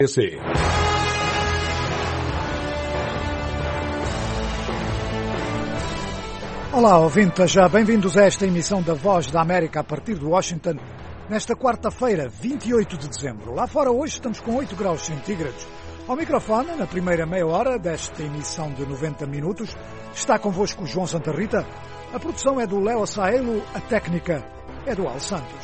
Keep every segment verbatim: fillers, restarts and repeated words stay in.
Olá, ouvintes, já bem-vindos a esta emissão da Voz da América a partir de Washington, nesta quarta-feira, vinte e oito de dezembro. Lá fora hoje estamos com oito graus centígrados. Ao microfone, na primeira meia hora desta emissão de noventa minutos, está convosco o João Santa Rita. A produção é do Léo Saelo, a técnica é do Al Santos.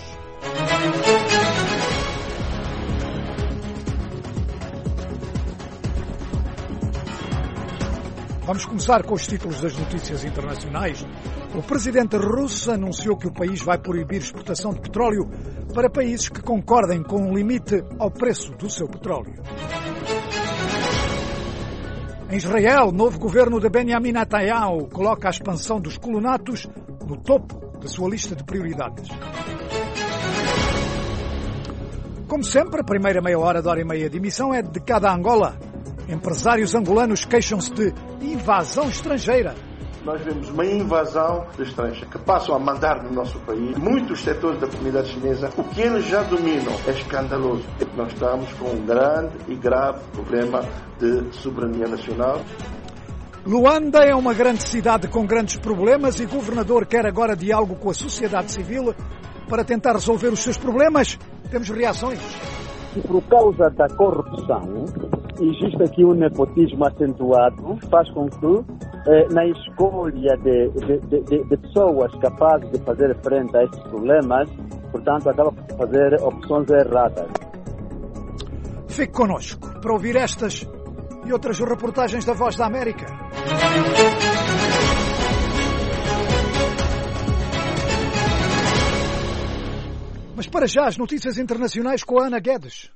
Vamos começar com os títulos das notícias internacionais. O presidente russo anunciou que o país vai proibir exportação de petróleo para países que concordem com um limite ao preço do seu petróleo. Em Israel, o novo governo de Benjamin Netanyahu coloca a expansão dos colonatos no topo da sua lista de prioridades. Como sempre, a primeira meia hora da hora e meia de emissão é dedicada a Angola. Empresários angolanos queixam-se de invasão estrangeira. Nós vemos uma invasão de estrangeiros que passam a mandar no nosso país muitos setores da comunidade chinesa. O que eles já dominam é escandaloso. Nós estamos com um grande e grave problema de soberania nacional. Luanda é uma grande cidade com grandes problemas e o governador quer agora diálogo com a sociedade civil para tentar resolver os seus problemas. Temos reações. E por causa da corrupção, existe aqui um nepotismo acentuado, faz com que, eh, na escolha de, de, de, de pessoas capazes de fazer frente a estes problemas, portanto, acaba por fazer opções erradas. Fique connosco para ouvir estas e outras reportagens da Voz da América. Mas para já, as notícias internacionais com a Ana Guedes.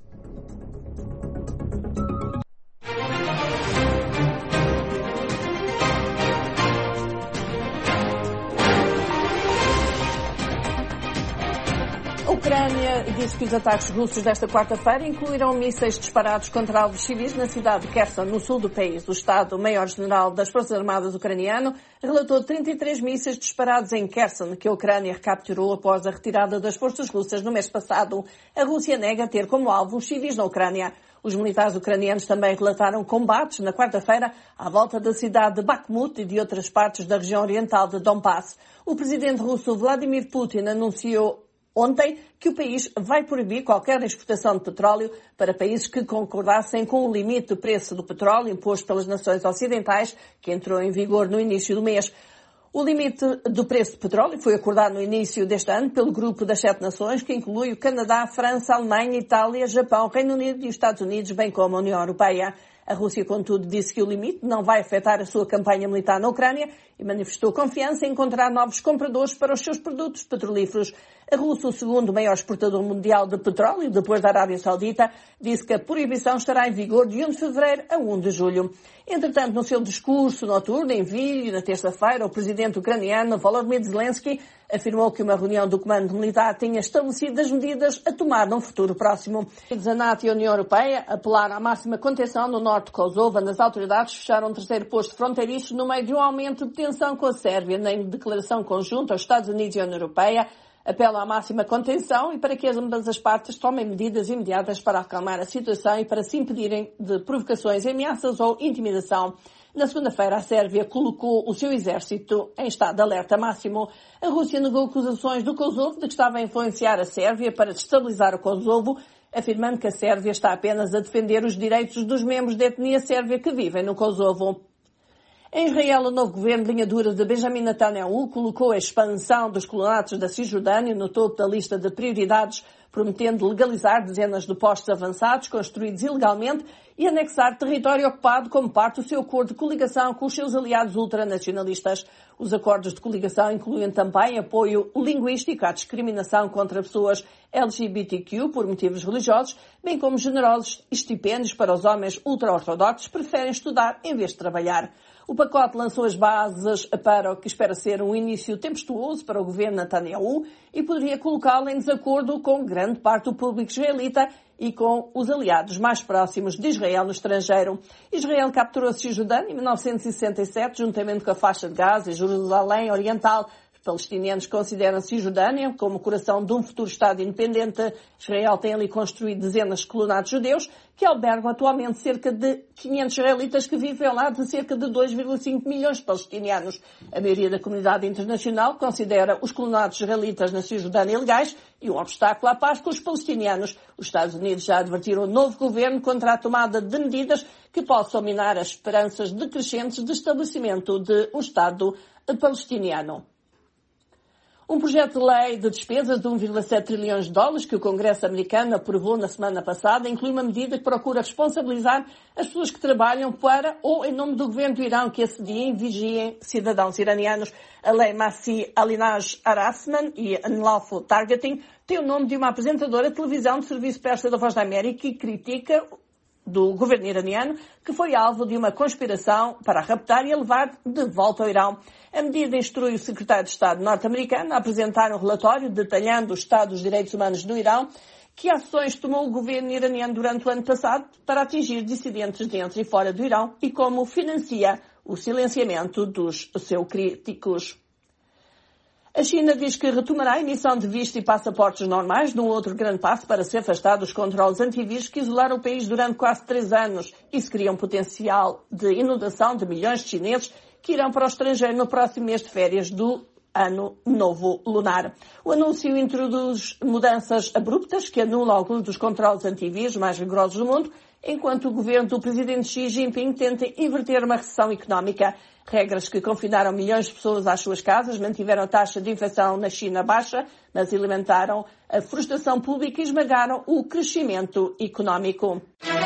A Ucrânia disse que os ataques russos desta quarta-feira incluíram mísseis disparados contra alvos civis na cidade de Kherson, no sul do país. O Estado-Maior-General das Forças Armadas ucraniano relatou trinta e três mísseis disparados em Kherson, que a Ucrânia recapturou após a retirada das forças russas no mês passado. A Rússia nega ter como alvo os civis na Ucrânia. Os militares ucranianos também relataram combates na quarta-feira à volta da cidade de Bakhmut e de outras partes da região oriental de Donbass. O presidente russo Vladimir Putin anunciou ontem que o país vai proibir qualquer exportação de petróleo para países que concordassem com o limite do preço do petróleo imposto pelas nações ocidentais, que entrou em vigor no início do mês. O limite do preço do petróleo foi acordado no início deste ano pelo grupo das sete nações, que inclui o Canadá, França, Alemanha, Itália, Japão, Reino Unido e os Estados Unidos, bem como a União Europeia. A Rússia, contudo, disse que o limite não vai afetar a sua campanha militar na Ucrânia e manifestou confiança em encontrar novos compradores para os seus produtos petrolíferos. A Rússia, o segundo maior exportador mundial de petróleo, depois da Arábia Saudita, disse que a proibição estará em vigor de um de fevereiro a um de julho. Entretanto, no seu discurso noturno em vídeo, na terça-feira, o presidente ucraniano Volodymyr Zelensky afirmou que uma reunião do comando militar tinha estabelecido as medidas a tomar num futuro próximo. A NATO e a União Europeia apelaram à máxima contenção no norte de Kosovo, onde as autoridades fecharam um terceiro posto fronteiriço no meio de um aumento de tensão com a Sérvia. Na declaração conjunta aos Estados Unidos e à União Europeia, apelam à máxima contenção e para que ambas as partes tomem medidas imediatas para acalmar a situação e para se impedirem de provocações, ameaças ou intimidação. Na segunda-feira, a Sérvia colocou o seu exército em estado de alerta máximo. A Rússia negou acusações do Kosovo de que estava a influenciar a Sérvia para destabilizar o Kosovo, afirmando que a Sérvia está apenas a defender os direitos dos membros da etnia sérvia que vivem no Kosovo. Em Israel, o novo governo de linha dura de Benjamin Netanyahu colocou a expansão dos colonatos da Cisjordânia no topo da lista de prioridades, prometendo legalizar dezenas de postos avançados construídos ilegalmente e anexar território ocupado como parte do seu acordo de coligação com os seus aliados ultranacionalistas. Os acordos de coligação incluem também apoio linguístico à discriminação contra pessoas L G B T Q por motivos religiosos, bem como generosos estipêndios para os homens ultra-ortodoxos que preferem estudar em vez de trabalhar. O pacote lançou as bases para o que espera ser um início tempestuoso para o governo Netanyahu e poderia colocá-lo em desacordo com grande parte do público israelita e com os aliados mais próximos de Israel no estrangeiro. Israel capturou a Cisjordânia em mil novecentos e sessenta e sete, juntamente com a faixa de Gaza e Jerusalém Oriental, Palestinianos consideram Cisjordânia como o coração de um futuro Estado independente. Israel tem ali construído dezenas de colonatos judeus que albergam atualmente cerca de quinhentos israelitas que vivem ao lado de cerca de dois vírgula cinco milhões de palestinianos. A maioria da comunidade internacional considera os colonatos israelitas na Cisjordânia ilegais e um obstáculo à paz com os palestinianos. Os Estados Unidos já advertiram o novo governo contra a tomada de medidas que possam minar as esperanças decrescentes de estabelecimento de um Estado palestiniano. Um projeto de lei de despesas de um vírgula sete trilhões de dólares que o Congresso americano aprovou na semana passada inclui uma medida que procura responsabilizar as pessoas que trabalham para ou em nome do governo do Irão que assediem e vigiem cidadãos iranianos. A lei Masih Alinaj Harassment e Unlawful Targeting tem o nome de uma apresentadora de televisão do Serviço Persa da Voz da América e critica do governo iraniano, que foi alvo de uma conspiração para a raptar e a levar de volta ao Irão. A medida instrui o secretário de Estado norte-americano a apresentar um relatório detalhando o estado dos direitos humanos no Irão, que ações tomou o governo iraniano durante o ano passado para atingir dissidentes dentro e fora do Irão e como financia o silenciamento dos seus críticos. A China diz que retomará a emissão de vistos e passaportes normais num outro grande passo para se afastar dos controles antivírus que isolaram o país durante quase três anos. Isso cria um potencial de inundação de milhões de chineses que irão para o estrangeiro no próximo mês de férias do Ano Novo Lunar. O anúncio introduz mudanças abruptas que anulam alguns dos controles antivírus mais rigorosos do mundo, enquanto o governo do presidente Xi Jinping tenta inverter uma recessão económica. Regras que confinaram milhões de pessoas às suas casas mantiveram a taxa de inflação na China baixa, mas alimentaram a frustração pública e esmagaram o crescimento económico.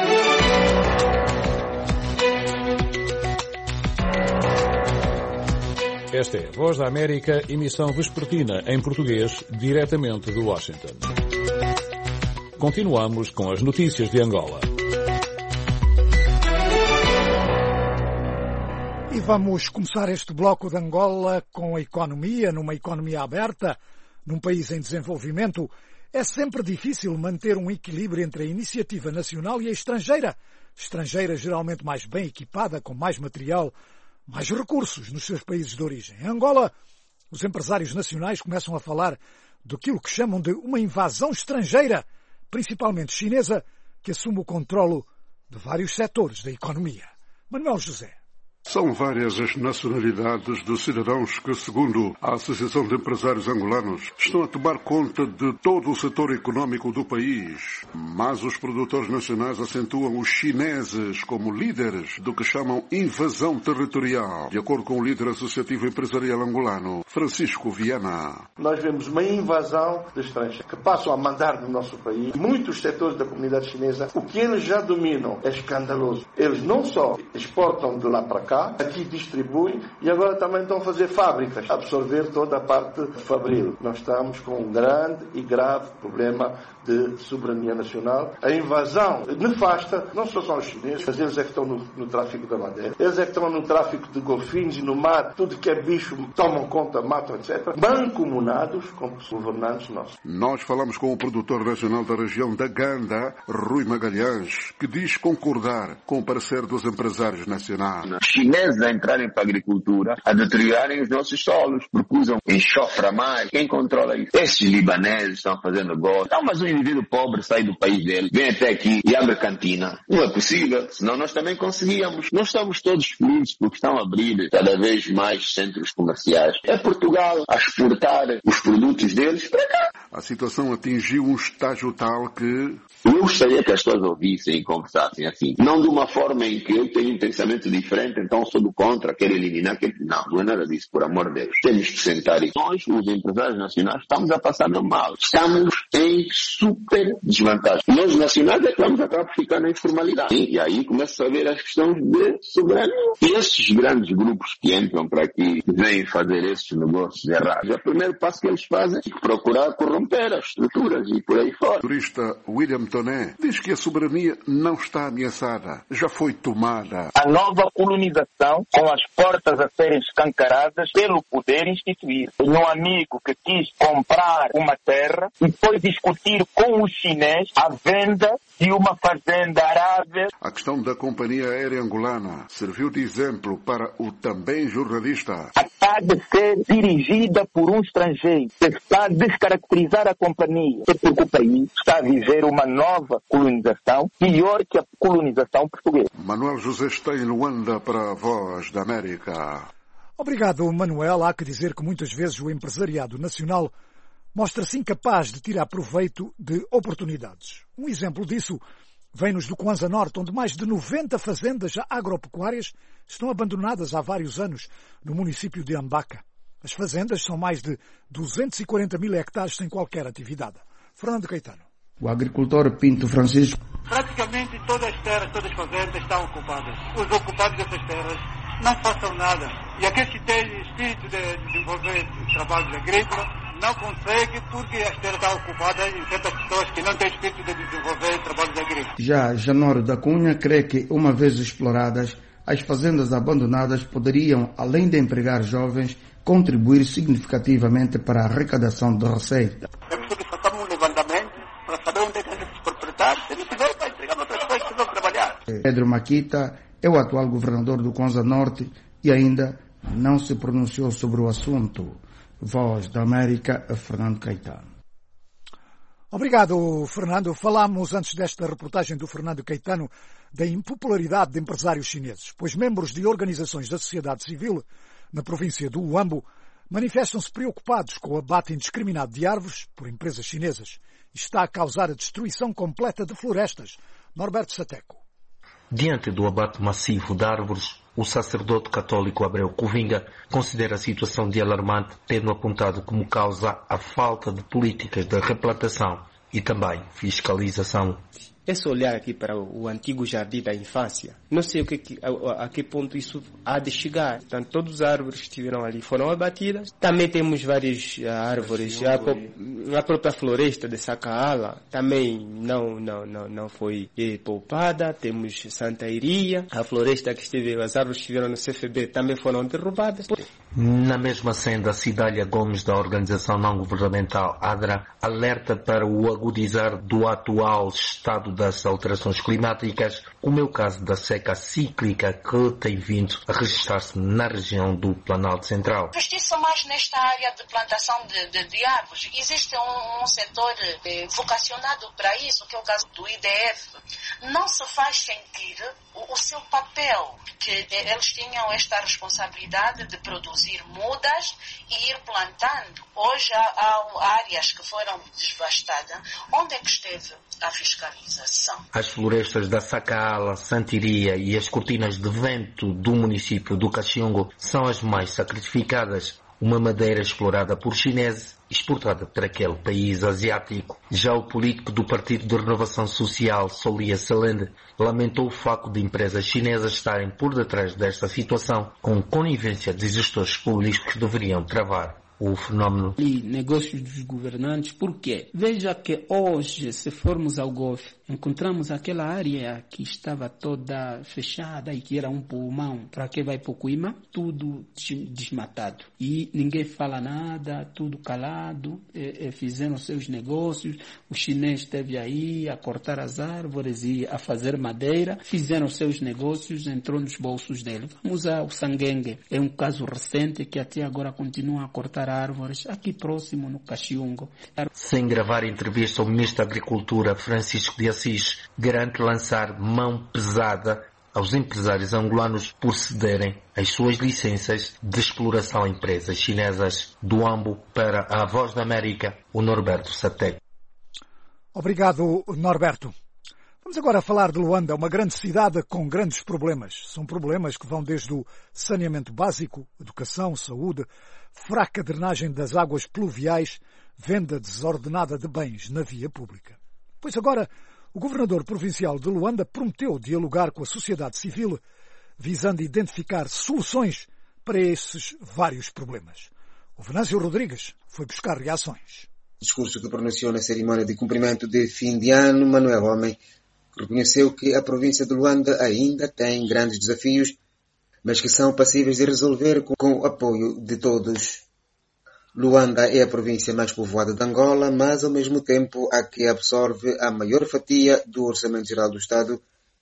Esta é a Voz da América, emissão vespertina em português, diretamente de Washington. Continuamos com as notícias de Angola. E vamos começar este bloco de Angola com a economia. Numa economia aberta, num país em desenvolvimento, é sempre difícil manter um equilíbrio entre a iniciativa nacional e a estrangeira. Estrangeira geralmente mais bem equipada, com mais material, mais recursos nos seus países de origem. Em Angola, os empresários nacionais começam a falar daquilo que chamam de uma invasão estrangeira, principalmente chinesa, que assume o controlo de vários setores da economia. Manuel José. São várias as nacionalidades de cidadãos que, segundo a Associação de Empresários Angolanos, estão a tomar conta de todo o setor econômico do país. Mas os produtores nacionais acentuam os chineses como líderes do que chamam invasão territorial, de acordo com o líder associativo empresarial angolano, Francisco Viana. Nós vemos uma invasão de estrangeiros que passam a mandar no nosso país. Muitos setores da comunidade chinesa, o que eles já dominam é escandaloso. Eles não só exportam de lá para cá, aqui distribuem e agora também estão a fazer fábricas, a absorver toda a parte fabril. Nós estamos com um grande e grave problema de soberania nacional. A invasão nefasta, não só são os chineses, mas eles é que estão no, no tráfico da madeira, eles é que estão no tráfico de golfinhos e no mar, tudo que é bicho, tomam conta, matam, etcétera. Mancomunados com os governantes nossos. Nós falamos com o produtor nacional da região da Ganda, Rui Magalhães, que diz concordar com o parecer dos empresários nacionais. Chineses a entrarem para a agricultura, a deteriorarem os nossos solos, porque usam enxofre a mais. Quem controla isso? Esses libaneses estão fazendo negócio. Então, mas um indivíduo pobre sai do país dele, vem até aqui e abre cantina. Não é possível, senão nós também conseguíamos. Nós estamos todos felizes porque estão a abrir cada vez mais centros comerciais. É Portugal a exportar os produtos deles para cá. A situação atingiu um estágio tal que... Eu gostaria que as pessoas ouvissem e conversassem assim. Não de uma forma em que eu tenho um pensamento diferente, então sou do contra, quero eliminar. Quero... Não, não é nada disso, por amor de Deus. Temos que sentar e nós, os empresários nacionais, estamos a passar no mal. Estamos em super desvantagem. Nós, nacionais, é que vamos acabar por ficar na informalidade. E aí começa a haver as questões de soberania. E esses grandes grupos que entram para aqui, vêm fazer esses negócios errados, é o primeiro passo que eles fazem, é procurar corromper as estruturas e por aí fora. O turista William Toné diz que a soberania não está ameaçada, já foi tomada. A nova colonização, com as portas a serem escancaradas pelo poder instituído. Um amigo que quis comprar uma terra e foi discutir com o chinês a venda de uma fazenda arável. A A questão da companhia aérea angolana serviu de exemplo para o também jornalista. Está de ser dirigida por um estrangeiro, está a descaracterizar a companhia, porque o país está a viver uma nova colonização, pior que a colonização portuguesa. Manuel José está em Luanda para a Voz da América. Obrigado, Manuel. Há que dizer que muitas vezes o empresariado nacional mostra-se incapaz de tirar proveito de oportunidades. Um exemplo disso vem-nos do Kwanza Norte, onde mais de noventa fazendas agropecuárias estão abandonadas há vários anos no município de Ambaca. As fazendas são mais de duzentos e quarenta mil hectares sem qualquer atividade. Fernando Caetano. O agricultor Pinto Francisco. Praticamente todas as terras, todas as fazendas estão ocupadas. Os ocupados dessas terras não façam nada. E aqueles que têm espírito de desenvolver trabalhos agrícolas não conseguem porque as terras estão ocupadas em certas pessoas que não têm espírito de desenvolver trabalhos agrícolas. Já Januário da Cunha crê que, uma vez exploradas, as fazendas abandonadas poderiam, além de empregar jovens, contribuir significativamente para a arrecadação de receita. Temos que fazer um levantamento para saber onde é que estão esses proprietários. Se não tiver, vai entregar para outras pessoas que vão trabalhar. Pedro Maquita é o atual governador do Kwanza Norte e ainda não se pronunciou sobre o assunto. Voz da América, Fernando Caetano. Obrigado, Fernando. Falámos antes desta reportagem do Fernando Caetano da impopularidade de empresários chineses, pois membros de organizações da sociedade civil na província do Huambo manifestam-se preocupados com o abate indiscriminado de árvores por empresas chinesas. Isto está a causar a destruição completa de florestas. Norberto Sateco. Diante do abate massivo de árvores, o sacerdote católico Abreu Covinga considera a situação de alarmante, tendo apontado como causa a falta de políticas de replantação e também fiscalização. É só olhar aqui para o antigo jardim da infância. Não sei o que, a, a que ponto isso há de chegar. Portanto, todas as árvores que estiveram ali foram abatidas. Também temos várias árvores. A, a própria floresta de Sacaala também não, não, não, não foi eh, poupada. Temos Santa Iria. A floresta que esteve, as árvores que estiveram no C F B também foram derrubadas. Na mesma senda, Cidália Gomes, da organização não-governamental ADRA, alerta para o agudizar do atual estado das alterações climáticas, como é o caso da seca cíclica que tem vindo a registrar-se na região do Planalto Central. Justiça mais nesta área de plantação de, de, de árvores. Existe um, um setor eh, vocacionado para isso, que é o caso do I D F. Não se faz sentir o, o seu papel, que eh, eles tinham esta responsabilidade de produzir mudas e ir plantando. Hoje há, há áreas que foram devastadas. Onde é que esteve a fiscalização? As florestas da Sacaala, Santiria e as cortinas de vento do município do Caxiongo são as mais sacrificadas. Uma madeira explorada por chineses, exportada para aquele país asiático. Já o político do Partido de Renovação Social, Solia Salende, lamentou o facto de empresas chinesas estarem por detrás desta situação, com conivência de gestores públicos que deveriam travar o fenómeno. E negócios dos governantes, por quê? Veja que hoje, se formos ao Golfo, encontramos aquela área que estava toda fechada e que era um pulmão. Para que vai para o Coima? Tudo desmatado. E ninguém fala nada, tudo calado, e, e fizeram seus negócios. O chinês esteve aí a cortar as árvores e a fazer madeira. Fizeram seus negócios, entrou nos bolsos dele. Vamos ao Sanguengue. É um caso recente que até agora continua a cortar árvores aqui próximo no Caxiongo. Sem gravar entrevista, o ministro da Agricultura, Francisco de Assis, garante lançar mão pesada aos empresários angolanos por cederem as suas licenças de exploração a empresas chinesas. Do Huambo para a Voz da América, o Norberto Sateco. Obrigado, Norberto. Vamos agora falar de Luanda, uma grande cidade com grandes problemas. São problemas que vão desde o saneamento básico, educação, saúde, fraca drenagem das águas pluviais, venda desordenada de bens na via pública. Pois agora, o governador provincial de Luanda prometeu dialogar com a sociedade civil, visando identificar soluções para esses vários problemas. O Venâncio Rodrigues foi buscar reações. Discurso que pronunciou na cerimónia de cumprimento de fim de ano, Manuel Homem reconheceu que a província de Luanda ainda tem grandes desafios, mas que são passíveis de resolver com, com o apoio de todos. Luanda é a província mais povoada de Angola, mas ao mesmo tempo a que absorve a maior fatia do Orçamento Geral do Estado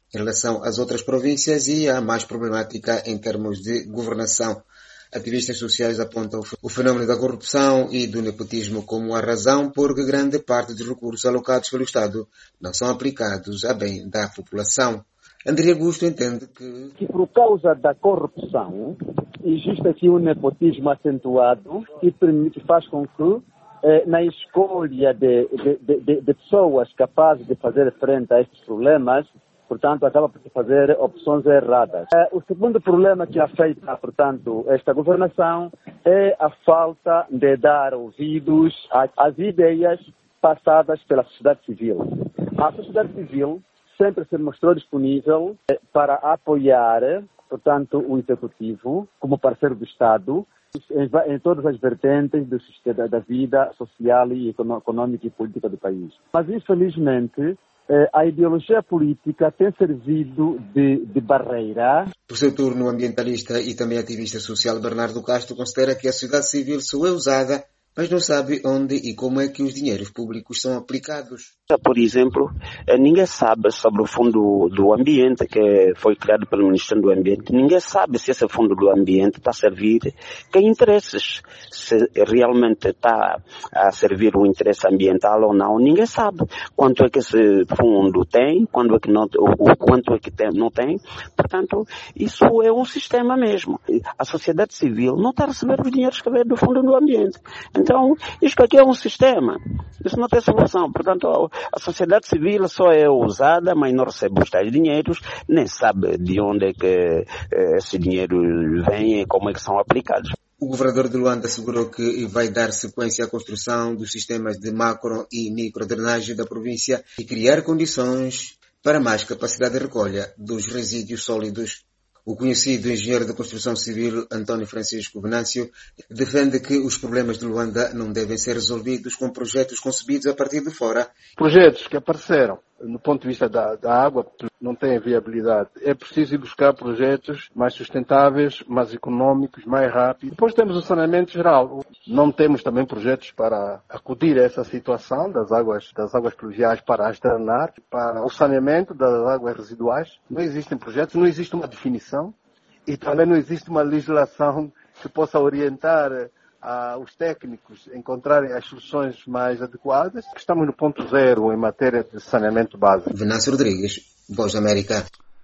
em relação às outras províncias e a mais problemática em termos de governação. Ativistas sociais apontam o fenômeno da corrupção e do nepotismo como a razão por que grande parte dos recursos alocados pelo Estado não são aplicados a bem da população. André Augusto entende que... que por causa da corrupção existe aqui um nepotismo acentuado que, permite, que faz com que eh, na escolha de, de, de, de pessoas capazes de fazer frente a estes problemas, portanto, acaba por fazer opções erradas. O segundo problema que afeta, portanto, esta governação é a falta de dar ouvidos às ideias passadas pela sociedade civil. A sociedade civil sempre se mostrou disponível para apoiar, portanto, o Executivo como parceiro do Estado em, em todas as vertentes do sistema, da vida social e econômica e política do país. Mas, infelizmente, a ideologia política tem servido de, de barreira. Por seu turno, o ambientalista e também ativista social Bernardo Castro considera que a sociedade civil só é usada, mas não sabe onde e como é que os dinheiros públicos são aplicados. Por exemplo, ninguém sabe sobre o Fundo do Ambiente, que foi criado pelo Ministério do Ambiente. Ninguém sabe se esse Fundo do Ambiente está a servir que interesses, se realmente está a servir o interesse ambiental ou não. Ninguém sabe quanto é que esse fundo tem, quanto é que não, o quanto é que tem, não tem. Portanto, isso é um sistema mesmo. A sociedade civil não está a receber os dinheiros que vem do Fundo do Ambiente. Então, isto aqui é um sistema. Isso não tem solução. Portanto, a sociedade civil só é usada, mas não recebe os tais dinheiros, nem sabe de onde é que esse dinheiro vem e como é que são aplicados. O governador de Luanda assegurou que vai dar sequência à construção dos sistemas de macro e microdrenagem da província e criar condições para mais capacidade de recolha dos resíduos sólidos. O conhecido engenheiro de construção civil António Francisco Venâncio defende que os problemas de Luanda não devem ser resolvidos com projetos concebidos a partir de fora. Projetos que apareceram no ponto de vista da, da água não têm viabilidade. É preciso ir buscar projetos mais sustentáveis, mais económicos, mais rápidos. Depois temos o saneamento geral. Não temos também projetos para acudir a essa situação das águas, das águas pluviais para as drenar, para o saneamento das águas residuais. Não existem projetos, não existe uma definição e também não existe uma legislação que possa orientar a os técnicos encontrarem as soluções mais adequadas. Estamos no ponto zero em matéria de saneamento básico. Venâncio Rodrigues, Voz da América.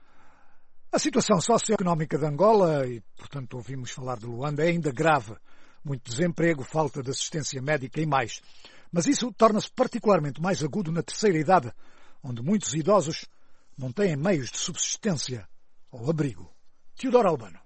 A situação socioeconómica de Angola, e portanto ouvimos falar de Luanda, é ainda grave. Muito desemprego, falta de assistência médica e mais. Mas isso torna-se particularmente mais agudo na terceira idade, onde muitos idosos não têm meios de subsistência ou abrigo. Teodoro Albano.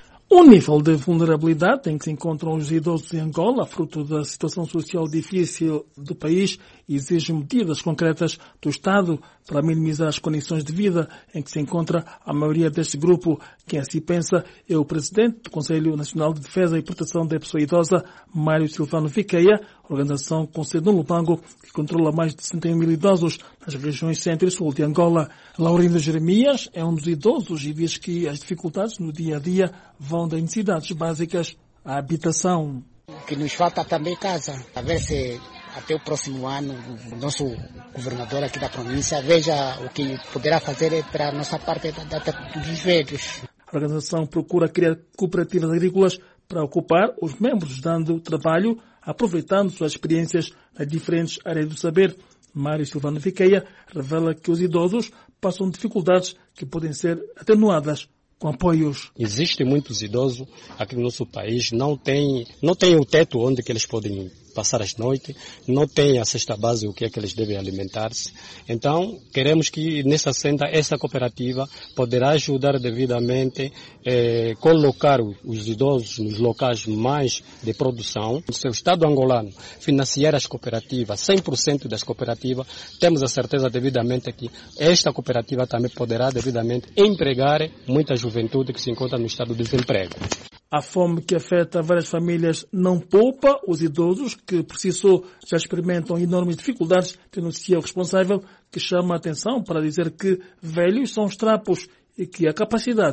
O nível de vulnerabilidade em que se encontram os idosos em Angola, fruto da situação social difícil do país, exige medidas concretas do Estado para minimizar as condições de vida em que se encontra a maioria deste grupo. Quem assim pensa é o Presidente do Conselho Nacional de Defesa e Proteção da Pessoa Idosa, Mário Silvano Viqueia, organização com sede no Lubango, que controla mais de sessenta mil idosos nas regiões centro e sul de Angola. Laurindo Jeremias é um dos idosos e diz que as dificuldades no dia a dia vão das necessidades básicas à habitação. Que nos falta também casa, a ver se até o próximo ano o nosso governador aqui da província veja o que poderá fazer para a nossa parte da, da, dos velhos. A organização procura criar cooperativas agrícolas para ocupar os membros, dando trabalho, aproveitando suas experiências nas diferentes áreas do saber. Mário Silvano Viqueia revela que os idosos passam dificuldades que podem ser atenuadas com apoios. Existem muitos idosos aqui no nosso país, não tem, não tem o teto onde que eles podem passar as noites, não tem a cesta base, o que é que eles devem alimentar-se. Então, queremos que nessa senda, essa cooperativa poderá ajudar devidamente, eh, colocar os idosos nos locais mais de produção. Se o Estado angolano financiar as cooperativas, cem por cento das cooperativas, temos a certeza devidamente que esta cooperativa também poderá devidamente empregar muita juventude que se encontra no estado de desemprego. A fome que afeta várias famílias não poupa os idosos, que por si só já experimentam enormes dificuldades, denuncia o responsável, que chama a atenção para dizer que velhos são os trapos e que a capacidade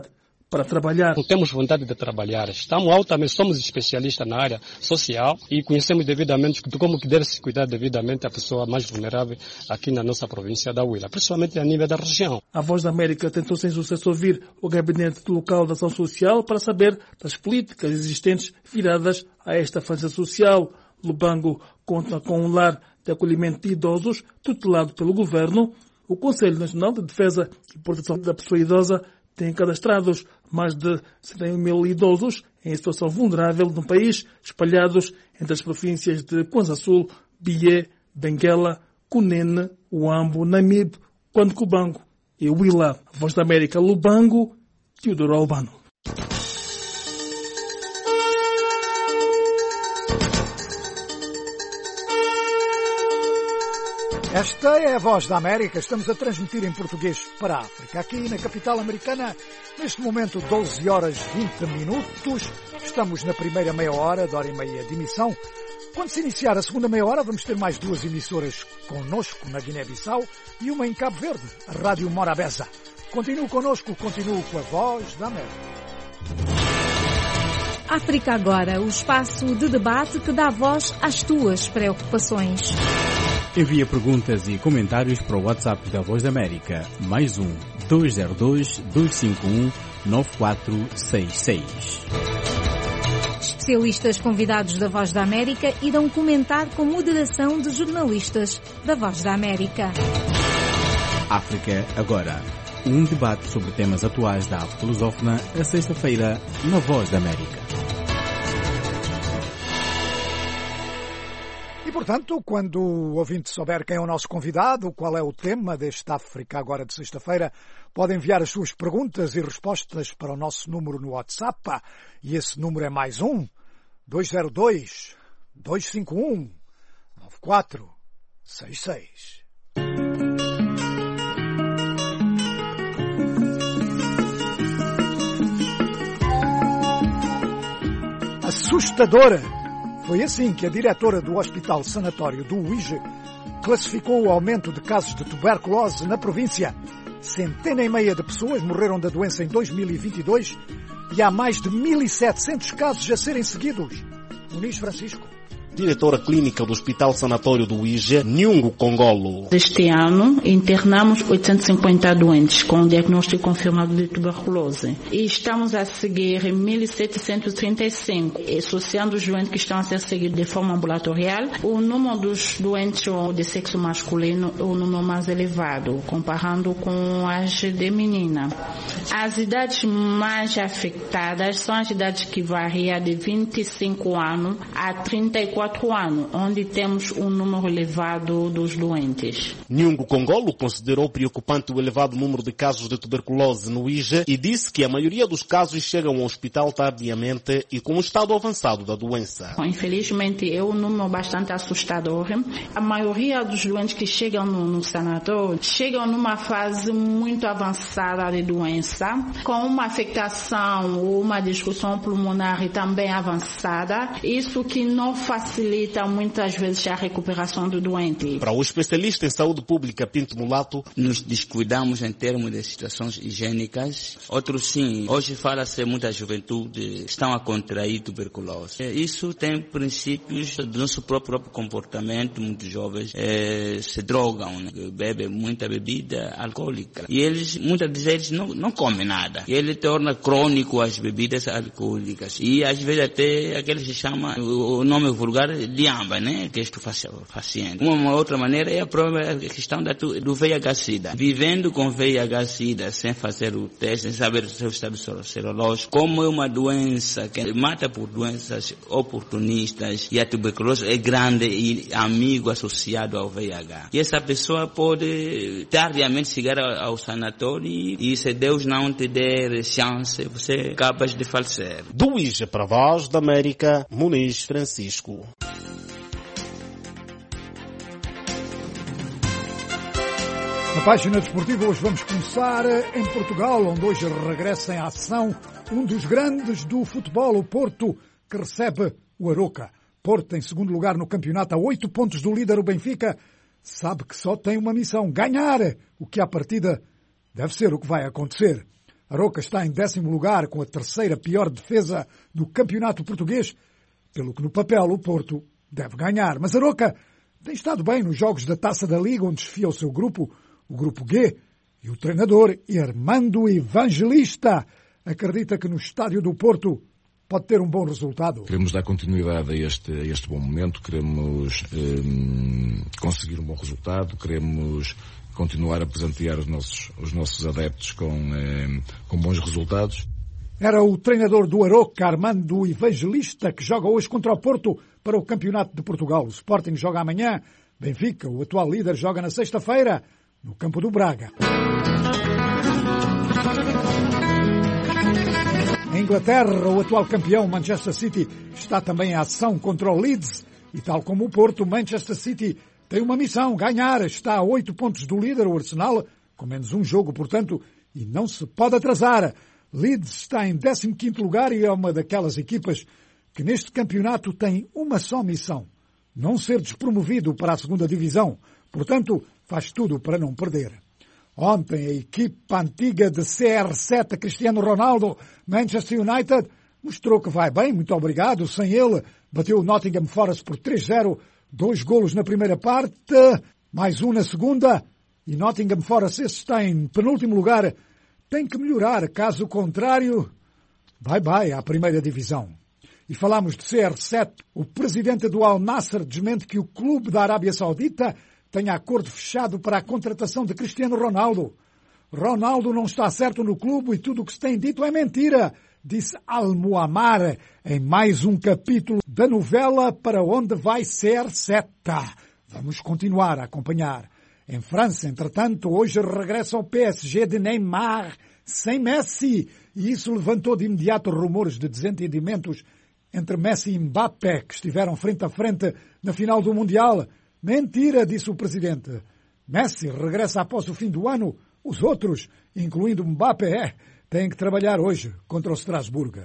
para trabalhar. Temos vontade de trabalhar. Estamos altamente, somos especialistas na área social e conhecemos devidamente como que deve se cuidar devidamente a pessoa mais vulnerável aqui na nossa província da Huila, principalmente a nível da região. A Voz da América tentou sem sucesso ouvir o Gabinete Local da Ação Social para saber das políticas existentes viradas a esta faixa social. Lubango conta com um lar de acolhimento de idosos tutelado pelo governo. O Conselho Nacional de Defesa e Proteção da Pessoa Idosa tem cadastrados mais de setenta mil idosos em situação vulnerável no país, espalhados entre as províncias de Kwanza Sul, Bié, Benguela, Cunene, Huambo, Namibe, Cubango e Huila. Voz da América, Lubango, Teodoro Albano. Esta é a Voz da América. Estamos a transmitir em português para a África. Aqui na capital americana, neste momento, doze horas e vinte minutos. Estamos na primeira meia hora, de hora e meia de emissão. Quando se iniciar a segunda meia hora, vamos ter mais duas emissoras connosco na Guiné-Bissau e uma em Cabo Verde, a Rádio Morabeza. Continue connosco, continue com a Voz da América. África Agora, o espaço de debate que dá voz às tuas preocupações. Envia perguntas e comentários para o WhatsApp da Voz da América, mais um, dois zero dois, dois cinco um, nove quatro seis seis. Especialistas convidados da Voz da América irão comentar com moderação de jornalistas da Voz da América. África Agora, um debate sobre temas atuais da África lusófona, a sexta-feira, na Voz da América. E, portanto, quando o ouvinte souber quem é o nosso convidado, qual é o tema deste África Agora de sexta-feira, pode enviar as suas perguntas e respostas para o nosso número no WhatsApp. E esse número é mais um, dois zero dois, dois cinco um, nove quatro seis seis. Assustadora! Foi assim que a diretora do Hospital Sanatório do Uíge classificou o aumento de casos de tuberculose na província. Centena e meia de pessoas morreram da doença em dois mil e vinte e dois e há mais de mil e setecentos casos a serem seguidos. Muniz Francisco. Diretora clínica do Hospital Sanatório do Uíge, Nyungu Congolo. Este ano, internamos oitocentos e cinquenta doentes com diagnóstico confirmado de tuberculose. E estamos a seguir mil setecentos e trinta e cinco, associando os doentes que estão a ser seguidos de forma ambulatorial. O número dos doentes de sexo masculino é o número mais elevado, comparando com as de menina. As idades mais afetadas são as idades que variam de vinte e cinco anos a trinta e quatro anos, onde temos um número elevado dos doentes. Nyungu Congolo considerou preocupante o elevado número de casos de tuberculose no Uíge e disse que a maioria dos casos chegam ao hospital tardiamente e com um estado avançado da doença. Infelizmente é um número bastante assustador. A maioria dos doentes que chegam no, no sanatório chegam numa fase muito avançada de doença, com uma afetação ou uma discussão pulmonar também avançada, isso que não facilita muitas vezes a recuperação do doente. Para o especialista em saúde pública Pinto Mulato, nos descuidamos em termos de situações higiênicas. Outros sim, hoje fala-se muita juventude estão a contrair tuberculose. Isso tem princípios do nosso próprio comportamento. Muitos jovens eh, se drogam, né? Bebem muita bebida alcoólica. E eles, muitas vezes, não, não comem nada. E ele torna crônico as bebidas alcoólicas. E às vezes até aqueles que chamam o nome vulgar de amba, né? Que é estupefaciente. Uma outra maneira é a própria questão da, do V I H-Sida. Vivendo com V I H-Sida sem fazer o teste, sem saber o seu estado serológico, como é uma doença que mata por doenças oportunistas e a tuberculose é grande e amigo associado ao V I H. E essa pessoa pode tardiamente chegar ao, ao sanatório e se Deus não te der chance, você é capaz de falecer. Do Uíge para a Voz da América, Muniz Francisco. Na página desportiva hoje vamos começar em Portugal, onde hoje regressa em ação um dos grandes do futebol, o Porto, que recebe o Aroca. Porto em segundo lugar no campeonato, a oito pontos do líder, o Benfica, sabe que só tem uma missão, ganhar, o que à partida deve ser o que vai acontecer. Aroca está em décimo lugar com a terceira pior defesa do campeonato português, pelo que no papel o Porto deve ganhar. Mas Aroca tem estado bem nos jogos da Taça da Liga, onde desfia o seu grupo, o Grupo G, e o treinador Armando Evangelista acredita que no estádio do Porto pode ter um bom resultado. Queremos dar continuidade a este, a este bom momento, queremos hum, conseguir um bom resultado, queremos continuar a presentear os nossos, os nossos adeptos com, hum, com bons resultados. Era o treinador do Aroca, Armando Evangelista, que joga hoje contra o Porto para o Campeonato de Portugal. O Sporting joga amanhã, Benfica, o atual líder, joga na sexta-feira, no campo do Braga. Em Inglaterra, o atual campeão Manchester City está também em ação contra o Leeds e, tal como o Porto, Manchester City tem uma missão, ganhar. Está a oito pontos do líder, o Arsenal, com menos um jogo, portanto, e não se pode atrasar. Leeds está em décimo quinto lugar e é uma daquelas equipas que neste campeonato tem uma só missão, não ser despromovido para a segunda divisão. Portanto, faz tudo para não perder. Ontem, a equipa antiga de C R sete, Cristiano Ronaldo, Manchester United, mostrou que vai bem, muito obrigado. Sem ele, bateu o Nottingham Forest por três zero, dois golos na primeira parte, mais um na segunda, e Nottingham Forest, esse está em penúltimo lugar, tem que melhorar, caso contrário, bye-bye à primeira divisão. E falamos de C R sete, o presidente do Al Nassr desmente que o clube da Arábia Saudita tenha acordo fechado para a contratação de Cristiano Ronaldo. Ronaldo não está certo no clube e tudo o que se tem dito é mentira, disse Al-Muammar em mais um capítulo da novela Para Onde Vai C R sete. Vamos continuar a acompanhar. Em França, entretanto, hoje regressa ao P S G de Neymar sem Messi e isso levantou de imediato rumores de desentendimentos entre Messi e Mbappé, que estiveram frente a frente na final do Mundial. Mentira, disse o presidente. Messi regressa após o fim do ano. Os outros, incluindo Mbappé, têm que trabalhar hoje contra o Strasbourg.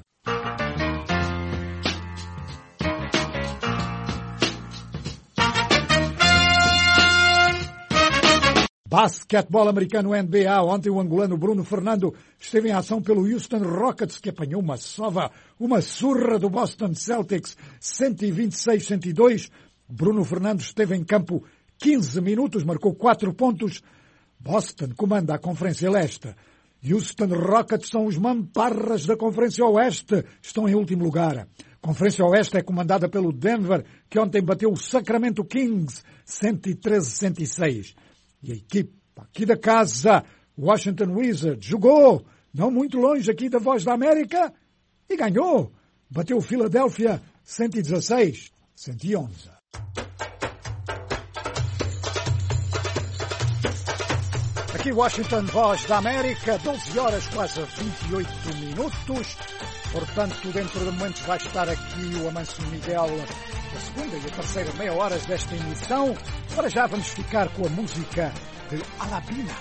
Basquetebol americano N B A. Ontem o angolano Bruno Fernando esteve em ação pelo Houston Rockets, que apanhou uma sova, uma surra do Boston Celtics, cento e vinte e seis a cento e dois. Bruno Fernandes esteve em campo quinze minutos, marcou quatro pontos. Boston comanda a Conferência Leste. Houston Rockets são os mamparras da Conferência Oeste. Estão em último lugar. A Conferência Oeste é comandada pelo Denver, que ontem bateu o Sacramento Kings, cento e treze a cento e seis. E a equipe aqui da casa, Washington Wizards, jogou não muito longe aqui da Voz da América e ganhou. Bateu o Philadelphia cento e dezesseis a cento e onze. Aqui Washington, Voz da América, doze horas, quase vinte e oito minutos. Portanto, dentro de momentos vai estar aqui o Amancio Miguel, a segunda e a terceira meia horas desta emissão. Para já vamos ficar com a música de Alabina.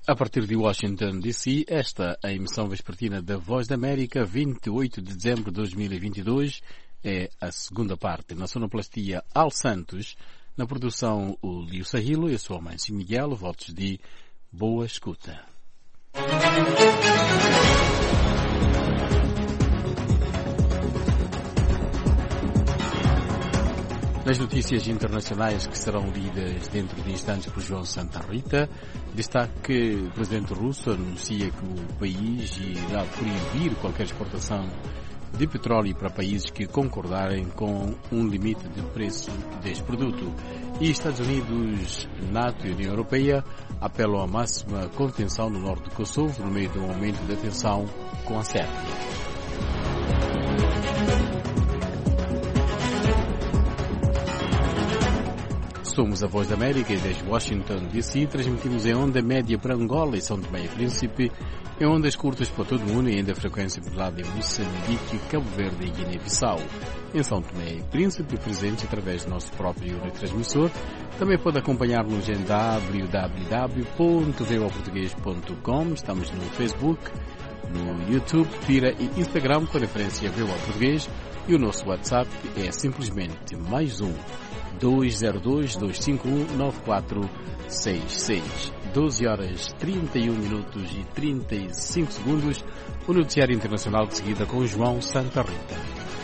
A partir de Washington, D C, esta é a emissão vespertina da Voz da América, vinte e oito de dezembro de dois mil e vinte e dois. É a segunda parte. Na sonoplastia, Al Santos. Na produção, o Lio Sahilo e a sua mãe, Sim Miguel. Votos de boa escuta. Nas notícias internacionais que serão lidas dentro de instantes por João Santa Rita, destaque que o presidente russo anuncia que o país irá proibir qualquer exportação de petróleo para países que concordarem com um limite de preço deste produto. E Estados Unidos, NATO e União Europeia apelam à máxima contenção no norte do Kosovo no meio de um aumento da tensão com a Sérvia. Somos a Voz da América e desde Washington, D C transmitimos em onda média para Angola e São Tomé e Príncipe, em ondas curtas para todo o mundo e ainda a frequência modulada em Moçambique, Cabo Verde e Guiné-Bissau. Em São Tomé e Príncipe, presentes através do nosso próprio retransmissor. Também pode acompanhar-nos em w w w ponto voa português ponto com. Estamos no Facebook, no YouTube, Twitter e Instagram com referência a Voa Português. E o nosso WhatsApp é simplesmente mais um dois zero dois, dois cinco um, nove quatro seis seis. doze horas, trinta e um minutos e trinta e cinco segundos. O noticiário internacional de seguida com João Santa Rita.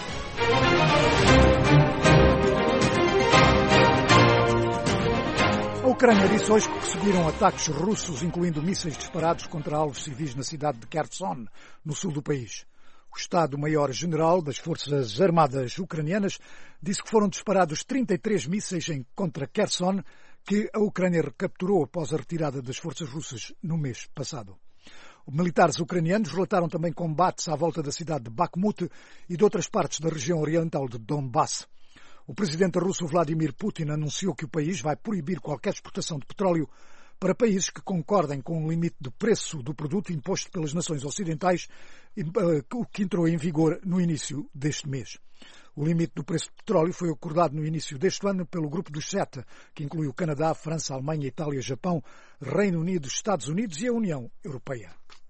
A Ucrânia disse hoje que perseguiram ataques russos, incluindo mísseis disparados contra alvos civis na cidade de Kherson, no sul do país. O Estado-Maior-General das Forças Armadas Ucranianas disse que foram disparados trinta e três mísseis contra Kherson, que a Ucrânia recapturou após a retirada das forças russas no mês passado. Os militares ucranianos relataram também combates à volta da cidade de Bakhmut e de outras partes da região oriental de Donbass. O presidente russo Vladimir Putin anunciou que o país vai proibir qualquer exportação de petróleo para países que concordem com o limite de preço do produto imposto pelas nações ocidentais, o que entrou em vigor no início deste mês. O limite do preço do petróleo foi acordado no início deste ano pelo Grupo dos Sete, que inclui o Canadá, França, Alemanha, Itália, Japão, Reino Unido, Estados Unidos e a União Europeia.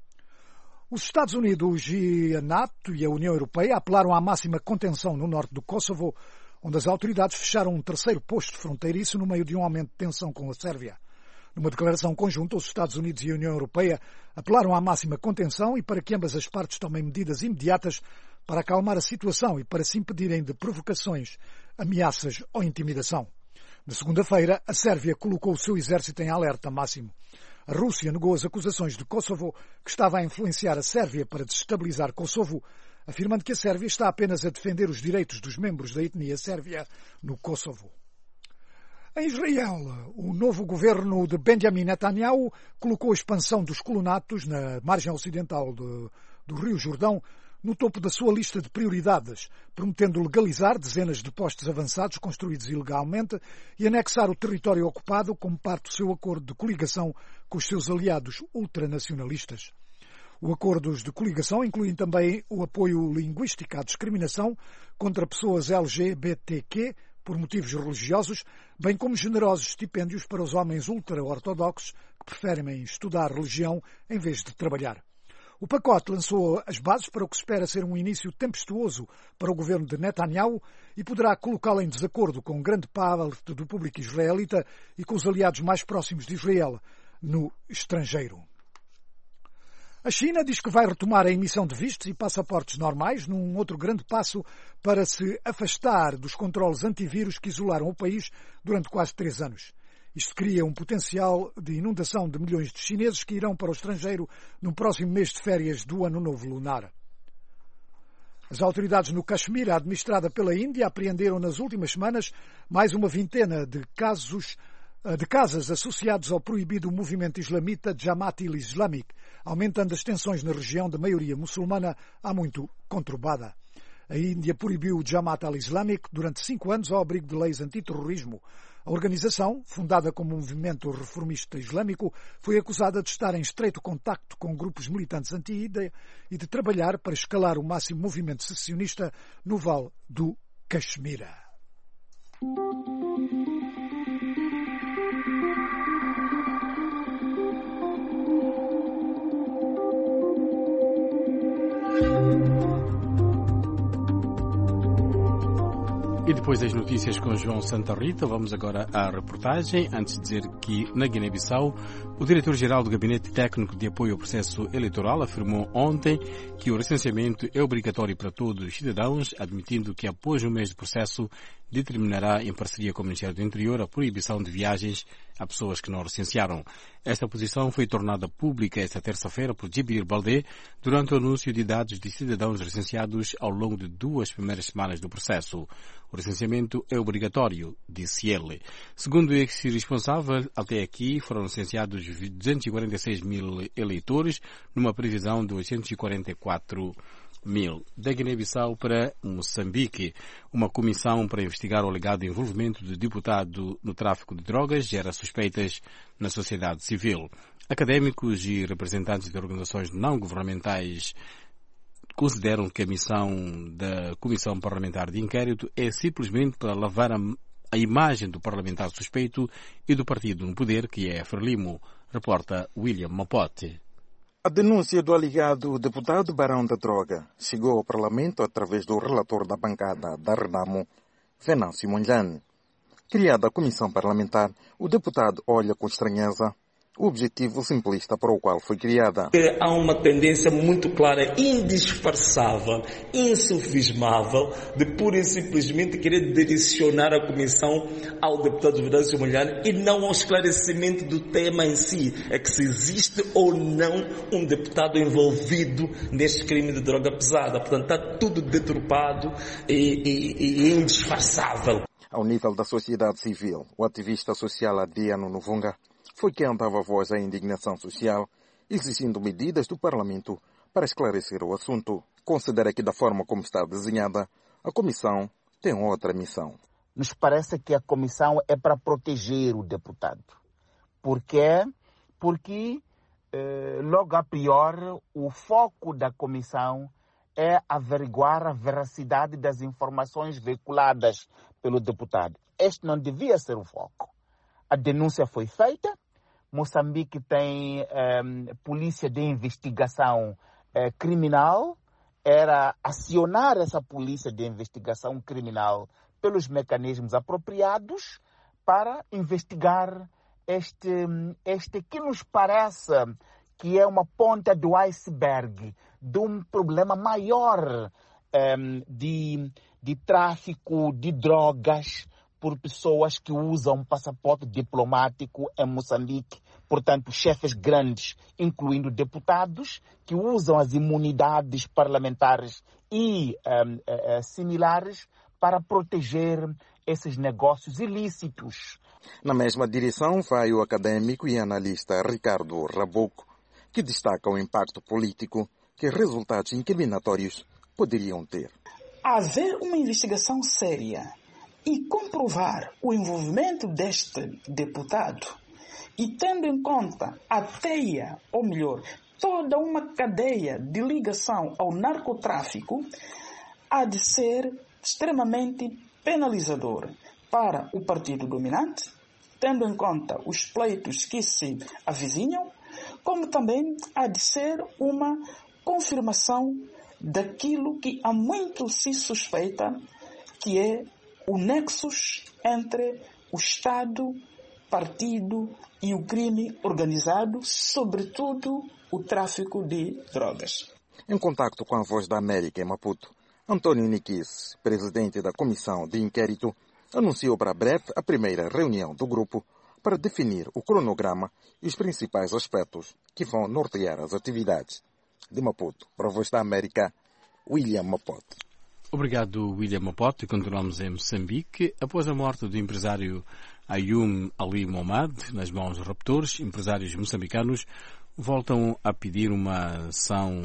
Os Estados Unidos e a NATO e a União Europeia apelaram à máxima contenção no norte do Kosovo, onde as autoridades fecharam um terceiro posto fronteiriço no meio de um aumento de tensão com a Sérvia. Numa declaração conjunta, os Estados Unidos e a União Europeia apelaram à máxima contenção e para que ambas as partes tomem medidas imediatas para acalmar a situação e para se impedirem de provocações, ameaças ou intimidação. Na segunda-feira, a Sérvia colocou o seu exército em alerta máximo. A Rússia negou as acusações de Kosovo, que estava a influenciar a Sérvia para desestabilizar Kosovo, afirmando que a Sérvia está apenas a defender os direitos dos membros da etnia sérvia no Kosovo. Em Israel, o novo governo de Benjamin Netanyahu colocou a expansão dos colonatos na margem ocidental de, do Rio Jordão no topo da sua lista de prioridades, prometendo legalizar dezenas de postos avançados construídos ilegalmente e anexar o território ocupado como parte do seu acordo de coligação com os seus aliados ultranacionalistas. O acordo de coligação inclui também o apoio linguístico à discriminação contra pessoas L G B T Q por motivos religiosos, bem como generosos estipêndios para os homens ultra-ortodoxos que preferem estudar religião em vez de trabalhar. O pacote lançou as bases para o que se espera ser um início tempestuoso para o governo de Netanyahu e poderá colocá-lo em desacordo com grande parte do público israelita e com os aliados mais próximos de Israel no estrangeiro. A China diz que vai retomar a emissão de vistos e passaportes normais num outro grande passo para se afastar dos controles antivírus que isolaram o país durante quase três anos. Isto cria um potencial de inundação de milhões de chineses que irão para o estrangeiro no próximo mês de férias do Ano Novo Lunar. As autoridades no Caxemir, administrada pela Índia, apreenderam nas últimas semanas mais uma vintena de casos de casas associados ao proibido movimento islamita Jamaat al-Islamic, aumentando as tensões na região de maioria muçulmana há muito conturbada. A Índia proibiu o Jamaat al-Islamic durante cinco anos ao abrigo de leis antiterrorismo. A organização, fundada como um movimento reformista islâmico, foi acusada de estar em estreito contacto com grupos militantes anti-Índia e de trabalhar para escalar o máximo movimento secessionista no Vale do Caxemir. E depois das notícias com João Santa Rita, vamos agora à reportagem. Antes de dizer que na Guiné-Bissau, o diretor-geral do Gabinete Técnico de Apoio ao Processo Eleitoral afirmou ontem que o recenseamento é obrigatório para todos os cidadãos, admitindo que após um mês de processo determinará, em parceria com o Ministério do Interior, a proibição de viagens a pessoas que não recensearam. Esta posição foi tornada pública esta terça-feira por Djibril Baldé durante o anúncio de dados de cidadãos recenseados ao longo de duas primeiras semanas do processo. O recenseamento é obrigatório, disse ele. Segundo esse responsável, até aqui foram recenseados duzentos e quarenta e seis mil eleitores, numa previsão de oitocentos e quarenta e quatro mil. Da Guiné-Bissau para Moçambique, uma comissão para investigar o alegado envolvimento do deputado no tráfico de drogas gera suspeitas na sociedade civil. Académicos e representantes de organizações não governamentais consideram que a missão da Comissão Parlamentar de Inquérito é simplesmente para lavar a, a imagem do parlamentar suspeito e do partido no poder, que é Frelimo, reporta William Mapote. A denúncia do alegado deputado Barão da Droga chegou ao Parlamento através do relator da bancada da Renamo, Venâncio Mondlane. Criada a comissão parlamentar, o deputado olha com estranheza o objetivo simplista para o qual foi criada. Há uma tendência muito clara, indisfarçável, insofismável, de pura e simplesmente querer direcionar a comissão ao deputado Venâncio Mondlane e não ao esclarecimento do tema em si, é que se existe ou não um deputado envolvido neste crime de droga pesada. Portanto, está tudo deturpado e, e, e indisfarçável. Ao nível da sociedade civil, o ativista social Adriano Novunga foi quem dava voz à indignação social, exigindo medidas do Parlamento para esclarecer o assunto. Considera que, da forma como está desenhada, a Comissão tem outra missão. Nos parece que a Comissão é para proteger o deputado. Por quê? Porque, eh, logo a priori, o foco da Comissão é averiguar a veracidade das informações veiculadas pelo deputado. Este não devia ser o foco. A denúncia foi feita. Moçambique tem eh, polícia de investigação eh, criminal. Era acionar essa polícia de investigação criminal pelos mecanismos apropriados para investigar este, este que nos parece que é uma ponta do iceberg de um problema maior eh, de, de tráfico de drogas por pessoas que usam passaporte diplomático em Moçambique, portanto, chefes grandes, incluindo deputados, que usam as imunidades parlamentares e um, uh, similares para proteger esses negócios ilícitos. Na mesma direção vai o académico e analista Ricardo Rabuco, que destaca o impacto político que resultados incriminatórios poderiam ter. Haver uma investigação séria e comprovar o envolvimento deste deputado e tendo em conta a teia, ou melhor, toda uma cadeia de ligação ao narcotráfico, há de ser extremamente penalizador para o partido dominante, tendo em conta os pleitos que se avizinham, como também há de ser uma confirmação daquilo que há muito se suspeita, que é o nexus entre o Estado, partido e o crime organizado, sobretudo o tráfico de drogas. Em contacto com a Voz da América em Maputo, Antônio Niquis, presidente da Comissão de Inquérito, anunciou para breve a primeira reunião do grupo para definir o cronograma e os principais aspectos que vão nortear as atividades. De Maputo, para a Voz da América, William Mapote. Obrigado, William Mapote. Continuamos em Moçambique. Após a morte do empresário Ayum Ali Momad, nas mãos de raptores, empresários moçambicanos voltam a pedir uma ação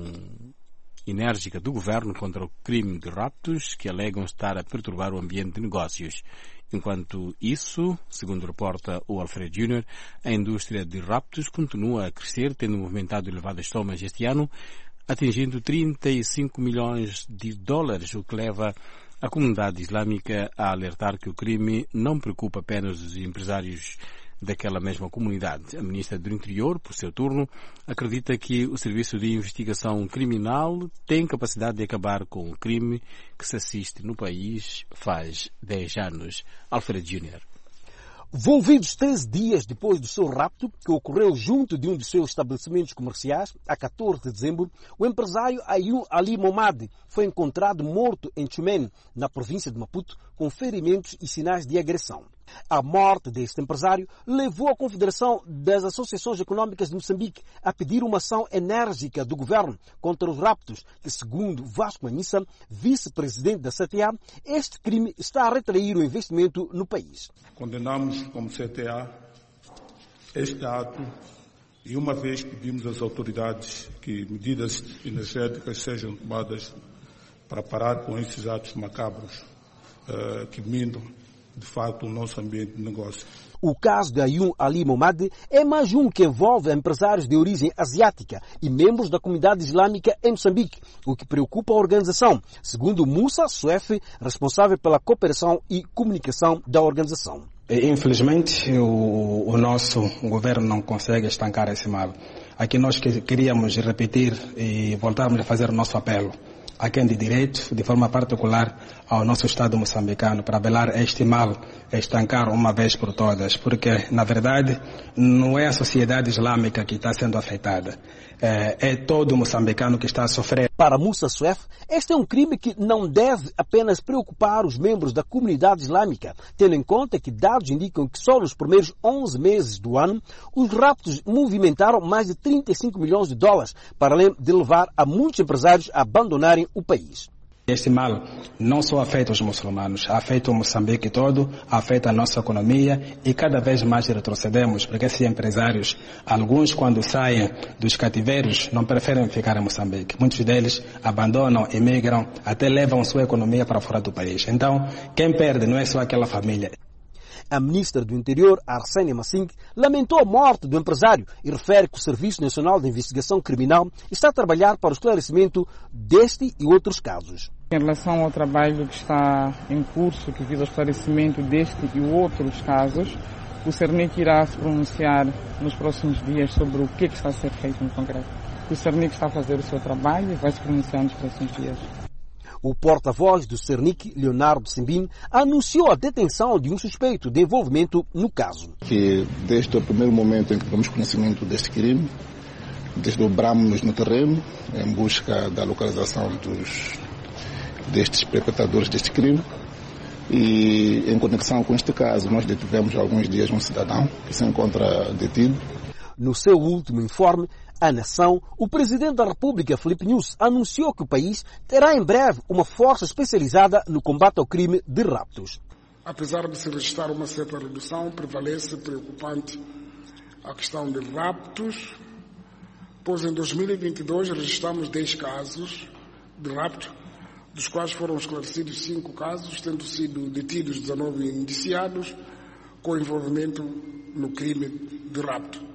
enérgica do governo contra o crime de raptos que alegam estar a perturbar o ambiente de negócios. Enquanto isso, segundo reporta o Alfredo Júnior, a indústria de raptos continua a crescer, tendo movimentado elevadas somas este ano, atingindo trinta e cinco milhões de dólares, o que leva a comunidade islâmica a alertar que o crime não preocupa apenas os empresários daquela mesma comunidade. A Ministra do Interior, por seu turno, acredita que o Serviço de Investigação Criminal tem capacidade de acabar com o crime que se assiste no país faz dez anos. Alfredo Júnior. Volvidos treze dias depois do seu rapto, que ocorreu junto de um dos seus estabelecimentos comerciais, a quatorze de dezembro, o empresário Ayun Ali Momad foi encontrado morto em Chumene, na província de Maputo, com ferimentos e sinais de agressão. A morte deste empresário levou a Confederação das Associações Econômicas de Moçambique a pedir uma ação enérgica do governo contra os raptos, que, segundo Vasco Manissa, vice-presidente da C T A, este crime está a retrair o investimento no país. Condenamos como C T A este ato e uma vez pedimos às autoridades que medidas energéticas sejam tomadas para parar com esses atos macabros uh, que minam de fato o nosso ambiente de negócio. O caso de Ayun Ali Momad é mais um que envolve empresários de origem asiática e membros da comunidade islâmica em Moçambique, o que preocupa a organização, segundo Moussa Suef, responsável pela cooperação e comunicação da organização. Infelizmente, o, o nosso governo não consegue estancar esse mal. Aqui nós queríamos repetir e voltarmos a fazer o nosso apelo a quem de direito, de forma particular ao nosso Estado moçambicano, para apelar este mal, estancar uma vez por todas, porque, na verdade, não é a sociedade islâmica que está sendo afetada, é, é todo moçambicano que está a sofrer. Para Moussa Suef, este é um crime que não deve apenas preocupar os membros da comunidade islâmica, tendo em conta que dados indicam que só nos primeiros onze meses do ano, os raptos movimentaram mais de trinta e cinco milhões de dólares, para além de levar a muitos empresários a abandonarem o país. Este mal não só afeta os muçulmanos, afeta o Moçambique todo, afeta a nossa economia e cada vez mais retrocedemos, porque esses empresários, alguns quando saem dos cativeiros, não preferem ficar em Moçambique. Muitos deles abandonam, emigram, até levam sua economia para fora do país. Então, quem perde não é só aquela família. A ministra do Interior, Arsênia Massing, lamentou a morte do empresário e refere que o Serviço Nacional de Investigação Criminal está a trabalhar para o esclarecimento deste e outros casos. Em relação ao trabalho que está em curso, que visa o esclarecimento deste e outros casos, o Cernic irá se pronunciar nos próximos dias sobre o que, é que está a ser feito no concreto. O Cernic está a fazer o seu trabalho e vai se pronunciar nos próximos dias. O porta-voz do Cernic, Leonardo Simbin, anunciou a detenção de um suspeito de envolvimento no caso. Que desde o primeiro momento em que tomamos conhecimento deste crime, desdobramos-nos no terreno em busca da localização dos, destes perpetradores deste crime e em conexão com este caso nós detivemos há alguns dias um cidadão que se encontra detido. No seu último informe, à nação, o presidente da República, Filipe Nyusi, anunciou que o país terá em breve uma força especializada no combate ao crime de raptos. Apesar de se registrar uma certa redução, prevalece preocupante a questão de raptos, pois em dois mil e vinte e dois registramos dez casos de rapto, dos quais foram esclarecidos cinco casos, tendo sido detidos dezenove indiciados com envolvimento no crime de rapto.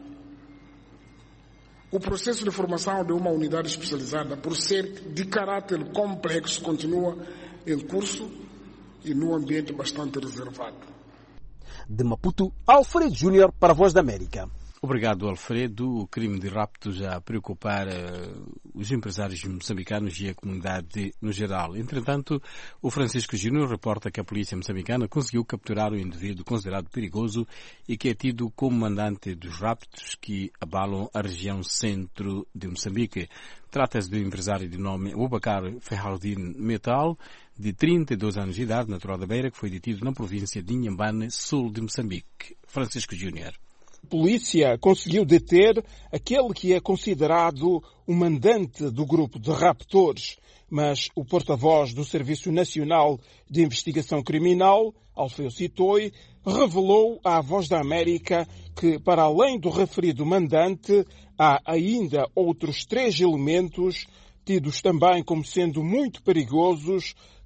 O processo de formação de uma unidade especializada, por ser de caráter complexo, continua em curso e num ambiente bastante reservado. De Maputo, Alfredo Júnior para a Voz da América. Obrigado, Alfredo. O crime de rapto já a preocupar uh, os empresários moçambicanos e a comunidade no geral. Entretanto, o Francisco Júnior reporta que a polícia moçambicana conseguiu capturar o indivíduo considerado perigoso e que é tido como mandante dos raptos que abalam a região centro de Moçambique. Trata-se de um empresário de nome Boubacar Ferraldin Metal, de trinta e dois anos de idade, natural da Beira, que foi detido na província de Inhambane, sul de Moçambique. Francisco Júnior. A polícia conseguiu deter aquele que é considerado o mandante do grupo de raptores, mas o porta-voz do Serviço Nacional de Investigação Criminal, Alfeu Citoi, revelou à Voz da América que, para além do referido mandante, há ainda outros três elementos, tidos também como sendo muito perigosos,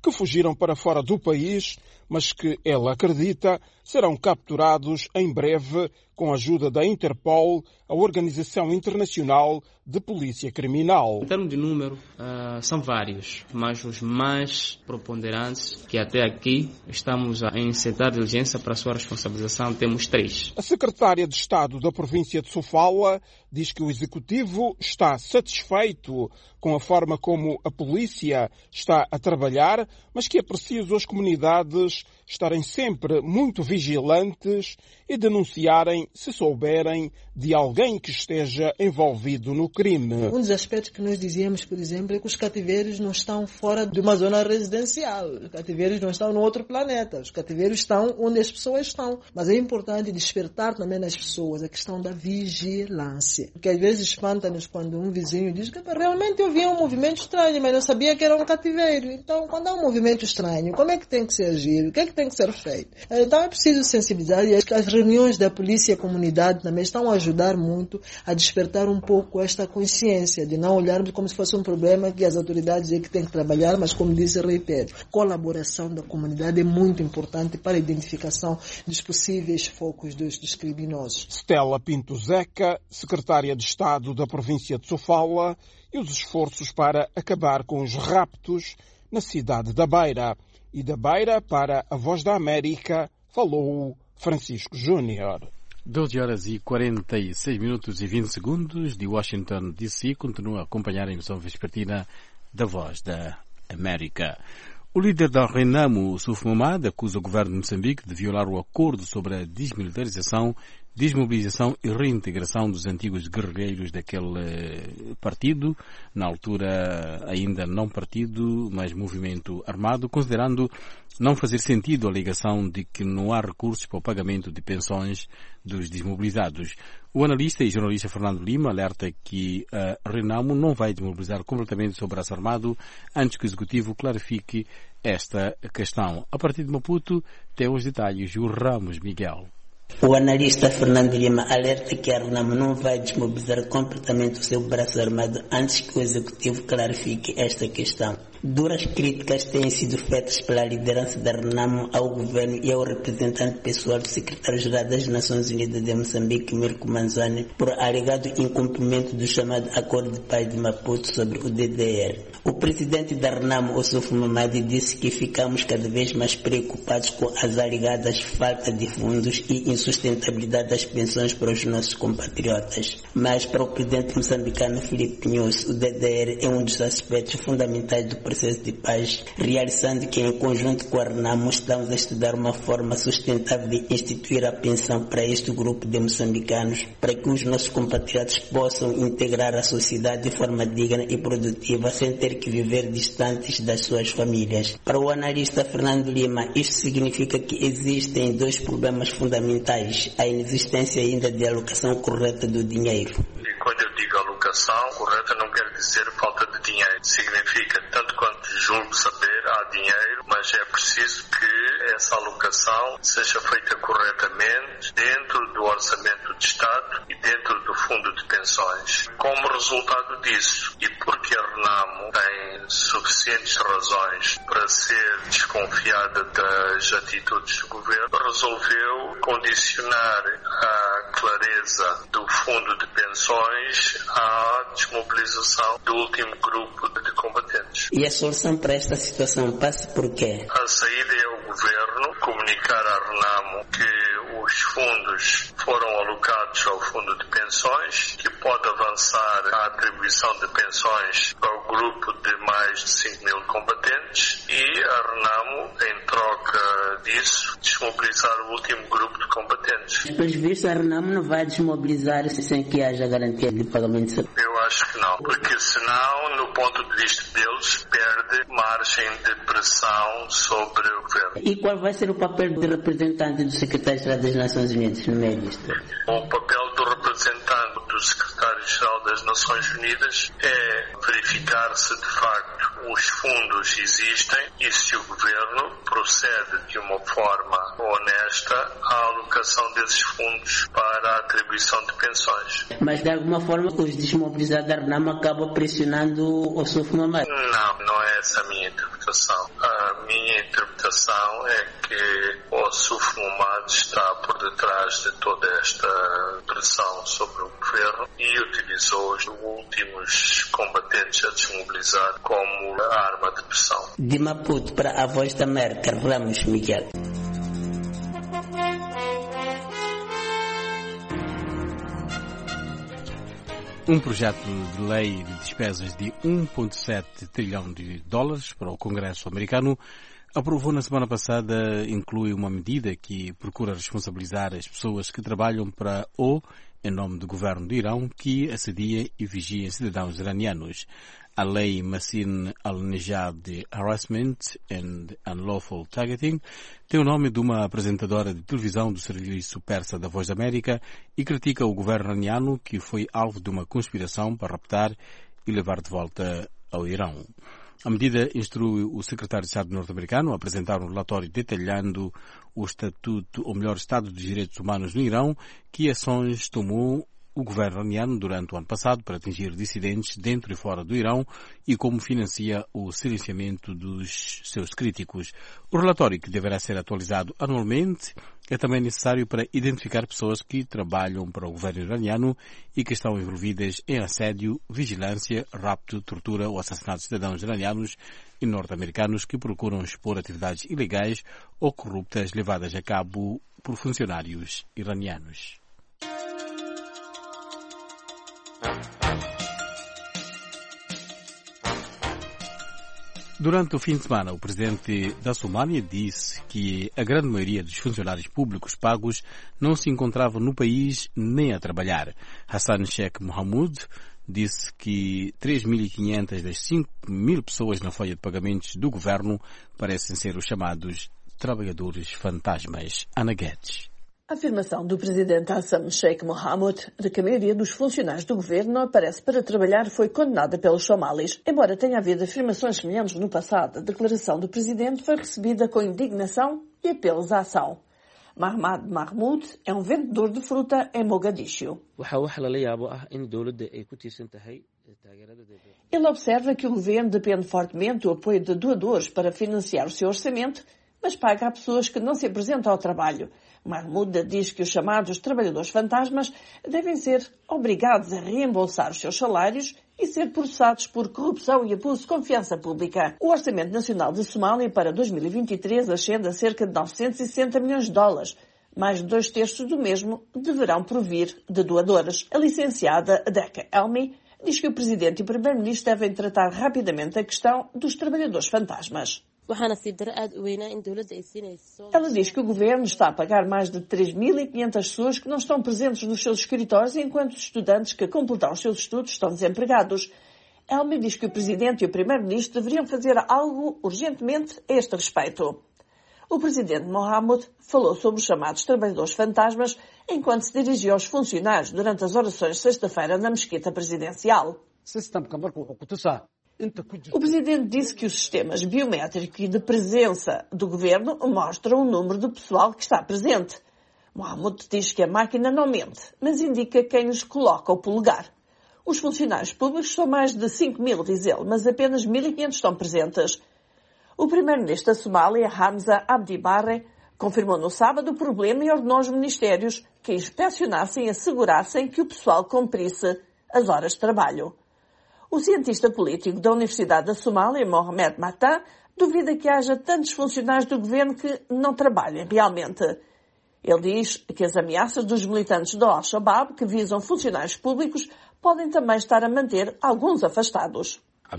que fugiram para fora do país, mas que ela acredita serão capturados em breve com a ajuda da Interpol, a Organização Internacional de Polícia Criminal. Em termos de número, uh, são vários, mas os mais preponderantes, que até aqui estamos a encetar diligência para a sua responsabilização, temos três. A secretária de Estado da província de Sofala diz que o Executivo está satisfeito com a forma como a polícia está a trabalhar, mas que é preciso as comunidades estarem sempre muito vigilantes e denunciarem se souberem de alguém que esteja envolvido no crime. Um dos aspectos que nós dizíamos, por exemplo, é que os cativeiros não estão fora de uma zona residencial. Os cativeiros não estão no outro planeta. Os cativeiros estão onde as pessoas estão. Mas é importante despertar também nas pessoas a questão da vigilância. Porque às vezes espanta-nos quando um vizinho diz que realmente eu vi um movimento estranho, mas não sabia que era um cativeiro. Então, quando há um movimento estranho, como é que tem que se agir? O que é que tem que ser feito? Então é preciso sensibilizar, e as reuniões da polícia e a comunidade também estão a ajudar muito a despertar um pouco esta consciência de não olharmos como se fosse um problema que as autoridades é que têm que trabalhar, mas como disse Rui Pedro, colaboração da comunidade é muito importante para a identificação dos possíveis focos dos, dos criminosos. Stella Pinto Zeca, secretária de Estado da província de Sofala, e os esforços para acabar com os raptos na cidade da Beira. E da Beira, para a Voz da América, falou Francisco Júnior. doze horas e quarenta e seis minutos e vinte segundos de Washington, D C. Continua a acompanhar a emissão vespertina da Voz da América. O líder da Renamo, Suf Mamad, acusa o governo de Moçambique de violar o acordo sobre a desmilitarização, desmobilização e reintegração dos antigos guerrilheiros daquele partido, na altura ainda não partido, mas movimento armado, considerando não fazer sentido a alegação de que não há recursos para o pagamento de pensões dos desmobilizados. O analista e jornalista Fernando Lima alerta que a Renamo não vai desmobilizar completamente seu braço armado antes que o Executivo clarifique esta questão. A partir de Maputo, tem os detalhes o Ramos Miguel. O analista Fernando Lima alerta que a Renamo não vai desmobilizar completamente o seu braço armado antes que o Executivo clarifique esta questão. Duras críticas têm sido feitas pela liderança da Renamo ao governo e ao representante pessoal do secretário-geral das Nações Unidas de Moçambique, Mirko Manzoni, por alegado incumprimento do chamado Acordo de Paz de Maputo sobre o D D R. O presidente da Renamo, Ossuf Mamadi, disse que ficamos cada vez mais preocupados com as alegadas falta de fundos e insustentabilidade das pensões para os nossos compatriotas. Mas para o presidente moçambicano Filipe Pinhos, o D D R é um dos aspectos fundamentais do processo de paz, realizando que em conjunto com a Renamo estamos a estudar uma forma sustentável de instituir a pensão para este grupo de moçambicanos, para que os nossos compatriotas possam integrar a sociedade de forma digna e produtiva, sem ter que viver distantes das suas famílias. Para o analista Fernando Lima, isto significa que existem dois problemas fundamentais: a inexistência ainda de alocação correta do dinheiro. E quando eu digo alocação correta, não quer dizer falta de dinheiro. Significa, tanto quanto julgo saber, há dinheiro, mas é preciso que essa alocação seja feita corretamente dentro do orçamento de Estado e dentro do fundo de pensões. Como resultado disso, e porque a Renamo tem suficientes razões para ser desconfiada das atitudes do governo, resolveu condicionar a clareza do fundo de pensões à desmobilização do último grupo de combatentes. E a solução para esta situação passa por quê? A saída é o governo comunicar à Renamo que os fundos foram alocados ao fundo de pensões, que pode avançar a atribuição de pensões ao grupo de mais de cinco mil combatentes e a Renamo, em troca disso, desmobilizar o último grupo de combatentes. Pelos vistos, a Renamo não vai desmobilizar sem que haja garantia de pagamento. Eu acho que não, porque senão, no ponto de vista deles, perde margem de pressão sobre o governo. E qual vai ser o papel do representante do secretário-geral das Nações Unidas no meio disto? O papel do representante do secretário-geral das Nações Unidas é verificar se de facto os fundos existem e se o governo procede de uma forma honesta à alocação desses fundos para a atribuição de pensões. Mas de alguma forma os desmobilizados da RNAM acabam pressionando o SUFMAMAD? Não, não é essa a minha interpretação. A minha interpretação é que o SUFMAMAD está por detrás de toda esta pressão sobre o governo e utilizou os últimos combatentes a desmobilizar como arma de pressão. De Maputo para a Voz da América, Ramos Miguel. Um projeto de lei de despesas de um vírgula sete trilhão de dólares para o Congresso americano aprovou na semana passada, inclui uma medida que procura responsabilizar as pessoas que trabalham para ou em nome do governo do Irão que assedia e vigia cidadãos iranianos. A lei Massin al-Nejad Harassment and Unlawful Targeting tem o nome de uma apresentadora de televisão do serviço persa da Voz da América e critica o governo iraniano que foi alvo de uma conspiração para raptar e levar de volta ao Irão. A medida instrui o secretário de Estado norte-americano a apresentar um relatório detalhando o estatuto, ou melhor, estado dos direitos humanos no Irão, que ações tomou o governo iraniano durante o ano passado para atingir dissidentes dentro e fora do Irão e como financia o silenciamento dos seus críticos. O relatório, que deverá ser atualizado anualmente, é também necessário para identificar pessoas que trabalham para o governo iraniano e que estão envolvidas em assédio, vigilância, rapto, tortura ou assassinato de cidadãos iranianos e norte-americanos que procuram expor atividades ilegais ou corruptas levadas a cabo por funcionários iranianos. Durante o fim de semana, o presidente da Somália disse que a grande maioria dos funcionários públicos pagos não se encontrava no país nem a trabalhar. Hassan Sheikh Mohamud disse que três mil e quinhentas das cinco mil pessoas na folha de pagamentos do governo parecem ser os chamados trabalhadores fantasmas. Ana Guedes. A afirmação do presidente Hassan Sheikh Mohamud de que a maioria dos funcionários do governo não aparece para trabalhar foi condenada pelos somalis. Embora tenha havido afirmações semelhantes no passado, a declaração do presidente foi recebida com indignação e apelos à ação. Mahmoud Mahmoud é um vendedor de fruta em Mogadishu. Ele observa que o governo depende fortemente do apoio de doadores para financiar o seu orçamento, mas paga a pessoas que não se apresentam ao trabalho. Mahmoud diz que os chamados trabalhadores fantasmas devem ser obrigados a reembolsar os seus salários e ser processados por corrupção e abuso de confiança pública. O Orçamento Nacional de Somália para dois mil e vinte e três ascende a cerca de novecentos e sessenta milhões de dólares. Mais de dois terços do mesmo deverão provir de doadores. A licenciada Deka Elmi diz que o Presidente e o Primeiro-Ministro devem tratar rapidamente a questão dos trabalhadores fantasmas. Ela diz que o governo está a pagar mais de três mil e quinhentas pessoas que não estão presentes nos seus escritórios enquanto os estudantes que completaram os seus estudos estão desempregados. Elmi diz que o Presidente e o Primeiro-Ministro deveriam fazer algo urgentemente a este respeito. O Presidente Mohamud falou sobre os chamados trabalhadores fantasmas enquanto se dirigiu aos funcionários durante as orações de sexta-feira na mesquita presidencial. O Presidente disse que os sistemas biométricos e de presença do Governo mostram o número de pessoal que está presente. Mohamud diz que a máquina não mente, mas indica quem lhes coloca o polegar. Os funcionários públicos são mais de cinco mil, diz ele, mas apenas mil e quinhentos estão presentes. O Primeiro-Ministro da Somália, Hamza Abdi Barre, confirmou no sábado o problema e ordenou aos ministérios que inspecionassem e assegurassem que o pessoal cumprisse as horas de trabalho. O cientista político da Universidade da Somália, Mohamed Matan, duvida que haja tantos funcionários do governo que não trabalhem realmente. Ele diz que as ameaças dos militantes do Al-Shabaab que visam funcionários públicos podem também estar a manter alguns afastados.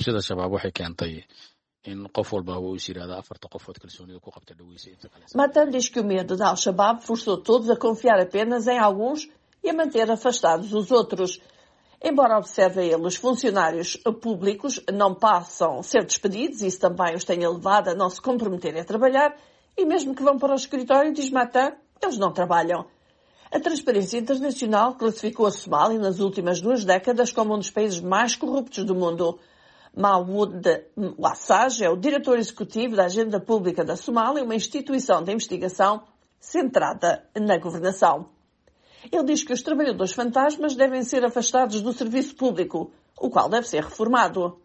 Matan diz que o medo da Al-Shabaab forçou todos a confiar apenas em alguns e a manter afastados os outros. Embora observe ele, os funcionários públicos não passam a ser despedidos, isso também os tenha levado a não se comprometerem a trabalhar, e mesmo que vão para o escritório, diz Matan, eles não trabalham. A Transparência Internacional classificou a Somália nas últimas duas décadas como um dos países mais corruptos do mundo. Mahmoud Wassaj é o diretor executivo da Agenda Pública da Somália, uma instituição de investigação centrada na governação. Ele diz que os trabalhadores fantasmas devem ser afastados do serviço público, o qual deve ser reformado.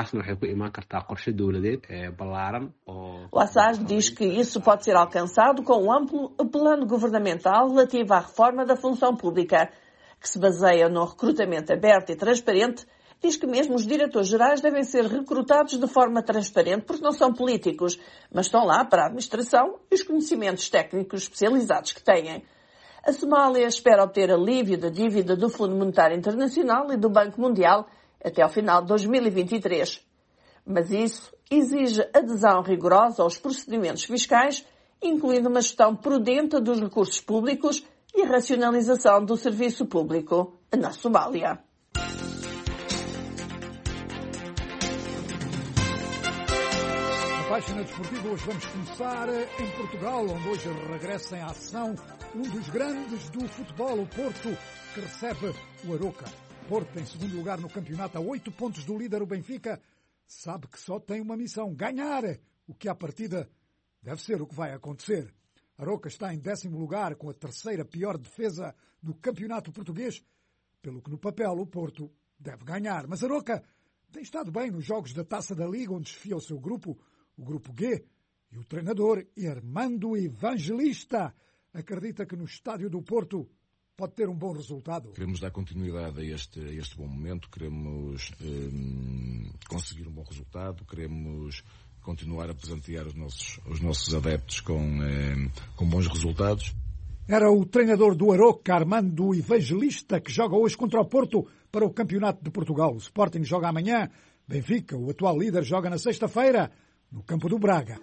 O Assad diz que isso pode ser alcançado com um amplo plano governamental relativo à reforma da função pública, que se baseia no recrutamento aberto e transparente. Diz que mesmo os diretores gerais devem ser recrutados de forma transparente porque não são políticos, mas estão lá para a administração e os conhecimentos técnicos especializados que têm. A Somália espera obter alívio da dívida do Fundo Monetário Internacional e do Banco Mundial até ao final de dois mil e vinte e três. Mas isso exige adesão rigorosa aos procedimentos fiscais, incluindo uma gestão prudente dos recursos públicos e a racionalização do serviço público na Somália. Página desportiva, hoje vamos começar em Portugal, onde hoje regressa em ação um dos grandes do futebol, o Porto, que recebe o Aroca. Porto, em segundo lugar no campeonato, a oito pontos do líder, o Benfica, sabe que só tem uma missão, ganhar, o que à partida deve ser o que vai acontecer. Aroca está em décimo lugar, com a terceira pior defesa do campeonato português, pelo que no papel o Porto deve ganhar. Mas Aroca tem estado bem nos jogos da Taça da Liga, onde desfia o seu grupo, o Grupo G, e o treinador Armando Evangelista acredita que no estádio do Porto pode ter um bom resultado. Queremos dar continuidade a este, a este bom momento, queremos hum, conseguir um bom resultado, queremos continuar a presentear os nossos, os nossos adeptos com, hum, com bons resultados. Era o treinador do Aroca, Armando Evangelista, que joga hoje contra o Porto para o Campeonato de Portugal. O Sporting joga amanhã, Benfica, o atual líder, joga na sexta-feira, no campo do Braga.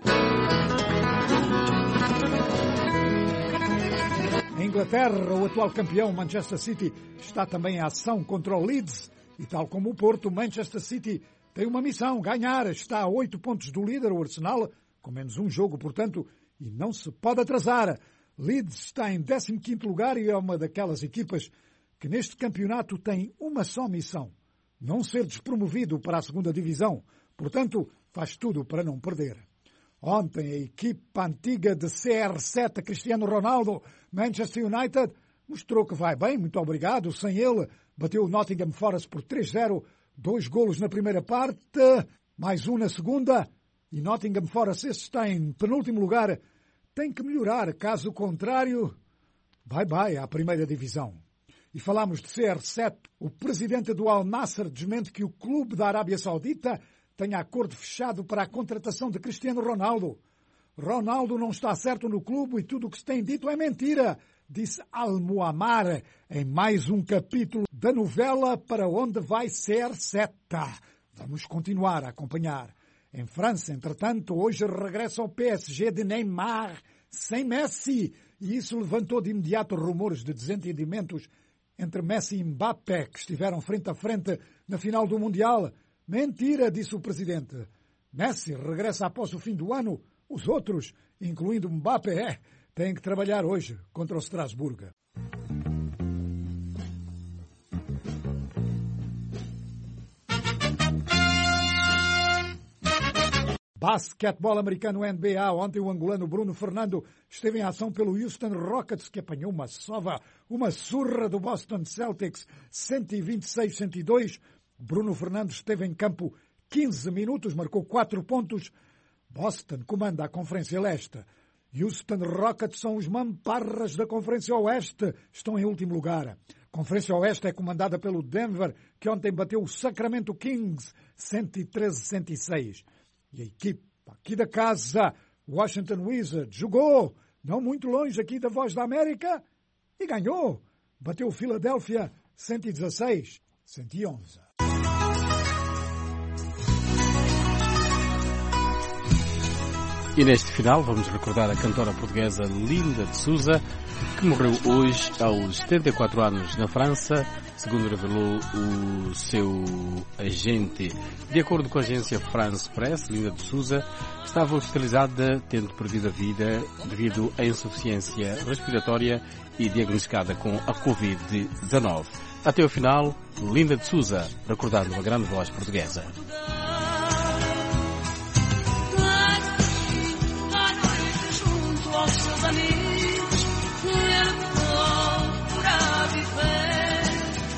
Em Inglaterra, o atual campeão Manchester City está também em ação contra o Leeds e, tal como o Porto, Manchester City tem uma missão, ganhar. Está a oito pontos do líder, o Arsenal, com menos um jogo, portanto, e não se pode atrasar. Leeds está em décimo quinto lugar e é uma daquelas equipas que neste campeonato tem uma só missão, não ser despromovido para a segunda divisão. Portanto, faz tudo para não perder. Ontem, a equipa antiga de C R sete, Cristiano Ronaldo, Manchester United, mostrou que vai bem, muito obrigado. Sem ele, bateu o Nottingham Forest por três a zero, dois golos na primeira parte, mais um na segunda, e Nottingham Forest, esse está em penúltimo lugar, tem que melhorar, caso contrário, bye-bye à primeira divisão. E falamos de C R sete, o presidente do Al Nassr desmente que o clube da Arábia Saudita tenha acordo fechado para a contratação de Cristiano Ronaldo. Ronaldo não está certo no clube e tudo o que se tem dito é mentira, disse Al-Muammar em mais um capítulo da novela Para Onde Vai C R sete. Vamos continuar a acompanhar. Em França, entretanto, hoje regressa ao P S G de Neymar sem Messi, e isso levantou de imediato rumores de desentendimentos entre Messi e Mbappé, que estiveram frente a frente na final do Mundial. Mentira, disse o presidente. Messi regressa após o fim do ano. Os outros, incluindo Mbappé, têm que trabalhar hoje contra o Strasbourg. Basquetebol americano N B A. Ontem o angolano Bruno Fernando esteve em ação pelo Houston Rockets, que apanhou uma sova, uma surra do Boston Celtics, cento e vinte e seis a cento e dois. Bruno Fernando esteve em campo quinze minutos, marcou quatro pontos. Boston comanda a Conferência Leste. Houston Rockets são os mamparras da Conferência Oeste, estão em último lugar. A Conferência Oeste é comandada pelo Denver, que ontem bateu o Sacramento Kings, cento e treze a cento e seis. E a equipe aqui da casa, Washington Wizards, jogou não muito longe aqui da Voz da América e ganhou. Bateu o Philadelphia cento e dezesseis a cento e onze. E neste final vamos recordar a cantora portuguesa Linda de Souza, que morreu hoje aos setenta e quatro anos na França, segundo revelou o seu agente. De acordo com a agência France Press, Linda de Souza estava hospitalizada, tendo perdido a vida devido à insuficiência respiratória e diagnosticada com a covid dezenove. Até o final, Linda de Souza, recordando uma grande voz portuguesa. amigos, ele procura viver.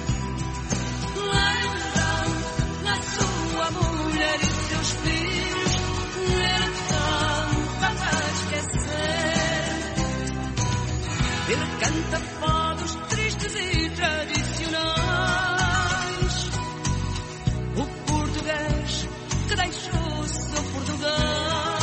Lembrando na sua mulher e seus filhos, ele canta para esquecer. Ele canta fados tristes e tradicionais. O português que deixou o seu Portugal.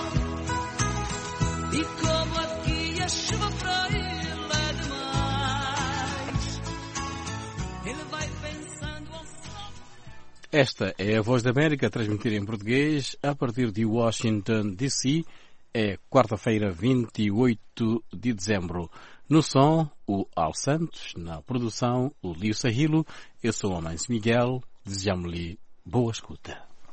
E como aqui a chuva para ele é demais, ele vai pensando ao sol. Esta é a Voz da América, transmitida em português a partir de Washington, D C. É quarta-feira, vinte e oito de dezembro. No som, o Al Santos. Na produção, o Lio Sahilo. Eu sou o Amancio Miguel. Desejamos-lhe boa escuta.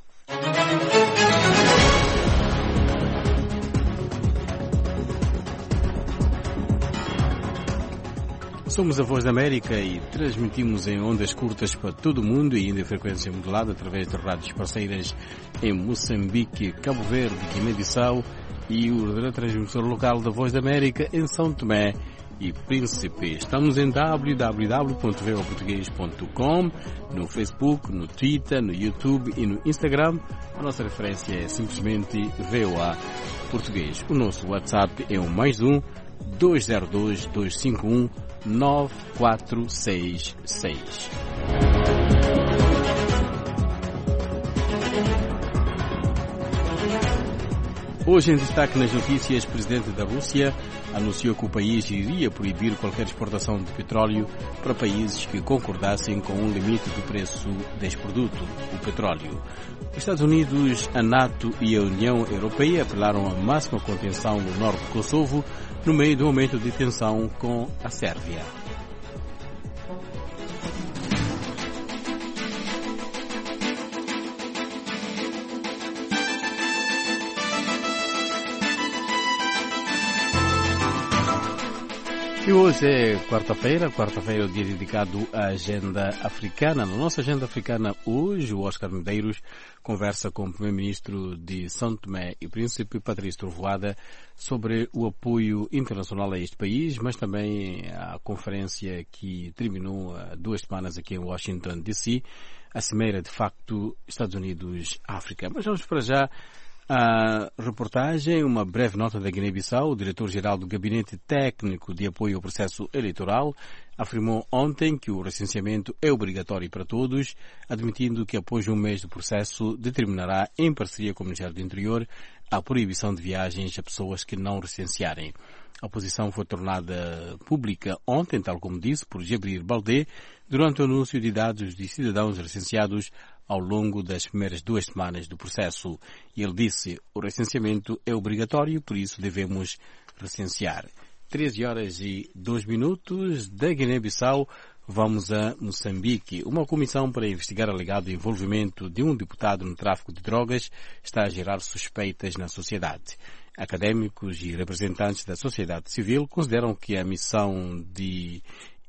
Somos a Voz da América e transmitimos em ondas curtas para todo o mundo e ainda em frequência modulada através de rádios parceiras em Moçambique, Cabo Verde, Guiné-Bissau e o transmissor local da Voz da América em São Tomé e Príncipe. Estamos em w w w ponto v o português ponto com, no Facebook, no Twitter, no YouTube e no Instagram. A nossa referência é simplesmente V O A Português. O nosso WhatsApp é o mais um dois zero dois, dois cinco um, nove quatro seis seis. Hoje em destaque nas notícias, o presidente da Rússia anunciou que o país iria proibir qualquer exportação de petróleo para países que concordassem com um limite do preço deste produto, o petróleo. Os Estados Unidos, a NATO e a União Europeia apelaram à máxima contenção no norte do Kosovo no meio do aumento de tensão com a Sérvia. E hoje é quarta-feira, quarta-feira é o dia dedicado à agenda africana. Na nossa agenda africana hoje, o Oscar Medeiros conversa com o primeiro-ministro de São Tomé e Príncipe, Patrício Trovoada, sobre o apoio internacional a este país, mas também a conferência que terminou há duas semanas aqui em Washington, D C, a cimeira, de facto, Estados Unidos-África. Mas vamos para já a reportagem, uma breve nota da Guiné-Bissau. O diretor-geral do Gabinete Técnico de Apoio ao Processo Eleitoral afirmou ontem que o recenseamento é obrigatório para todos, admitindo que após um mês do processo determinará, em parceria com o Ministério do Interior, a proibição de viagens a pessoas que não recensearem. A posição foi tornada pública ontem, tal como disse, por Jabril Baldé, durante o anúncio de dados de cidadãos recenseados ao longo das primeiras duas semanas do processo. E ele disse, o recenseamento é obrigatório, por isso devemos recensear. treze horas e dois minutos da Guiné-Bissau, vamos a Moçambique. Uma comissão para investigar alegado envolvimento de um deputado no tráfico de drogas está a gerar suspeitas na sociedade. Académicos e representantes da sociedade civil consideram que a missão de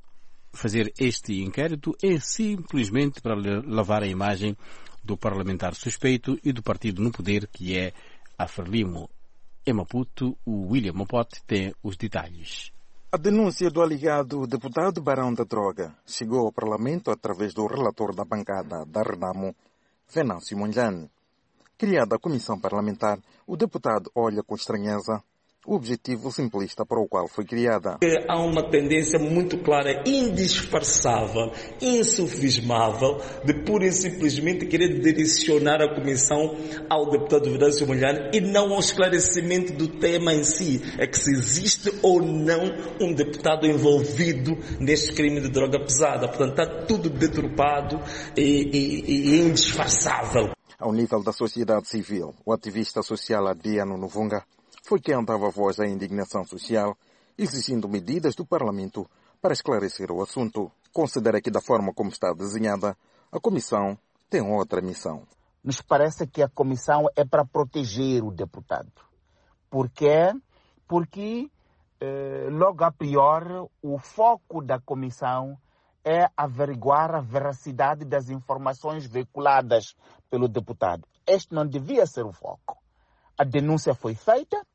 fazer este inquérito é simplesmente para lavar a imagem do parlamentar suspeito e do partido no poder, que é a Frelimo. Em Maputo, o William Mopote tem os detalhes. A denúncia do alegado deputado Barão da Droga chegou ao Parlamento através do relator da bancada da Renamo, Venâncio Mondlane. Criada a comissão parlamentar, o deputado olha com estranheza o objetivo simplista para o qual foi criada. Há uma tendência muito clara, indisfarçável, insufismável, de pura e simplesmente querer direcionar a comissão ao deputado Venâncio Mondlane e não ao esclarecimento do tema em si. É que se existe ou não um deputado envolvido neste crime de droga pesada. Portanto, está tudo deturpado e, e, e indisfarçável. Ao nível da sociedade civil, o ativista social Adriano Novunga foi quem dava voz à indignação social, exigindo medidas do Parlamento para esclarecer o assunto. Considera que, da forma como está desenhada, a comissão tem outra missão. Nos parece que a comissão é para proteger o deputado. Por quê? Porque, eh, logo a priori, o foco da comissão é averiguar a veracidade das informações veiculadas pelo deputado. Este não devia ser o foco. A denúncia foi feita,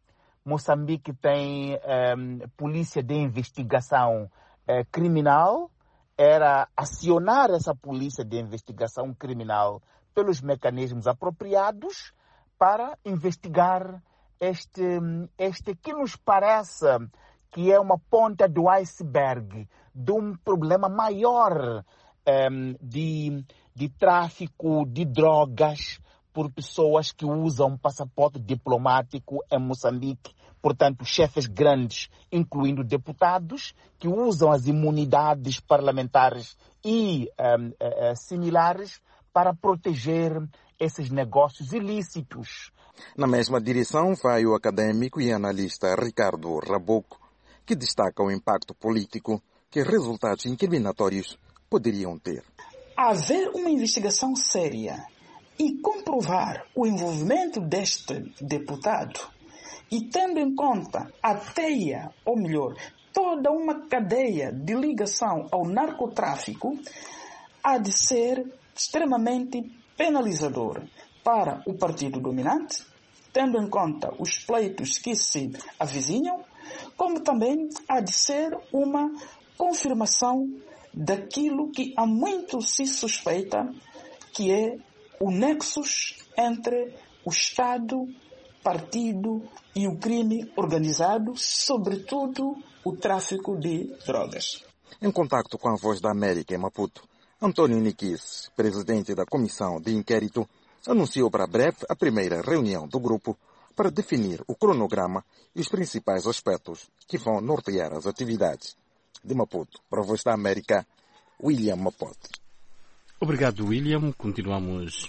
Moçambique tem um, polícia de investigação uh, criminal. Era acionar essa polícia de investigação criminal pelos mecanismos apropriados para investigar este, este que nos parece que é uma ponta do iceberg de um problema maior um, de, de tráfico de drogas por pessoas que usam passaporte diplomático em Moçambique. Portanto, chefes grandes, incluindo deputados, que usam as imunidades parlamentares e um, uh, uh, similares para proteger esses negócios ilícitos. Na mesma direção vai o acadêmico e analista Ricardo Raboco, que destaca o impacto político que resultados incriminatórios poderiam ter. Haver uma investigação séria e comprovar o envolvimento deste deputado, e tendo em conta a teia, ou melhor, toda uma cadeia de ligação ao narcotráfico, há de ser extremamente penalizador para o partido dominante, tendo em conta os pleitos que se avizinham, como também há de ser uma confirmação daquilo que há muito se suspeita, que é o nexus entre o Estado, partido e o crime organizado, sobretudo o tráfico de drogas. Em contacto com a Voz da América em Maputo, Antônio Niquis, presidente da Comissão de Inquérito, anunciou para breve a primeira reunião do grupo para definir o cronograma e os principais aspectos que vão nortear as atividades. De Maputo, para a Voz da América, William Mapote. Obrigado, William. Continuamos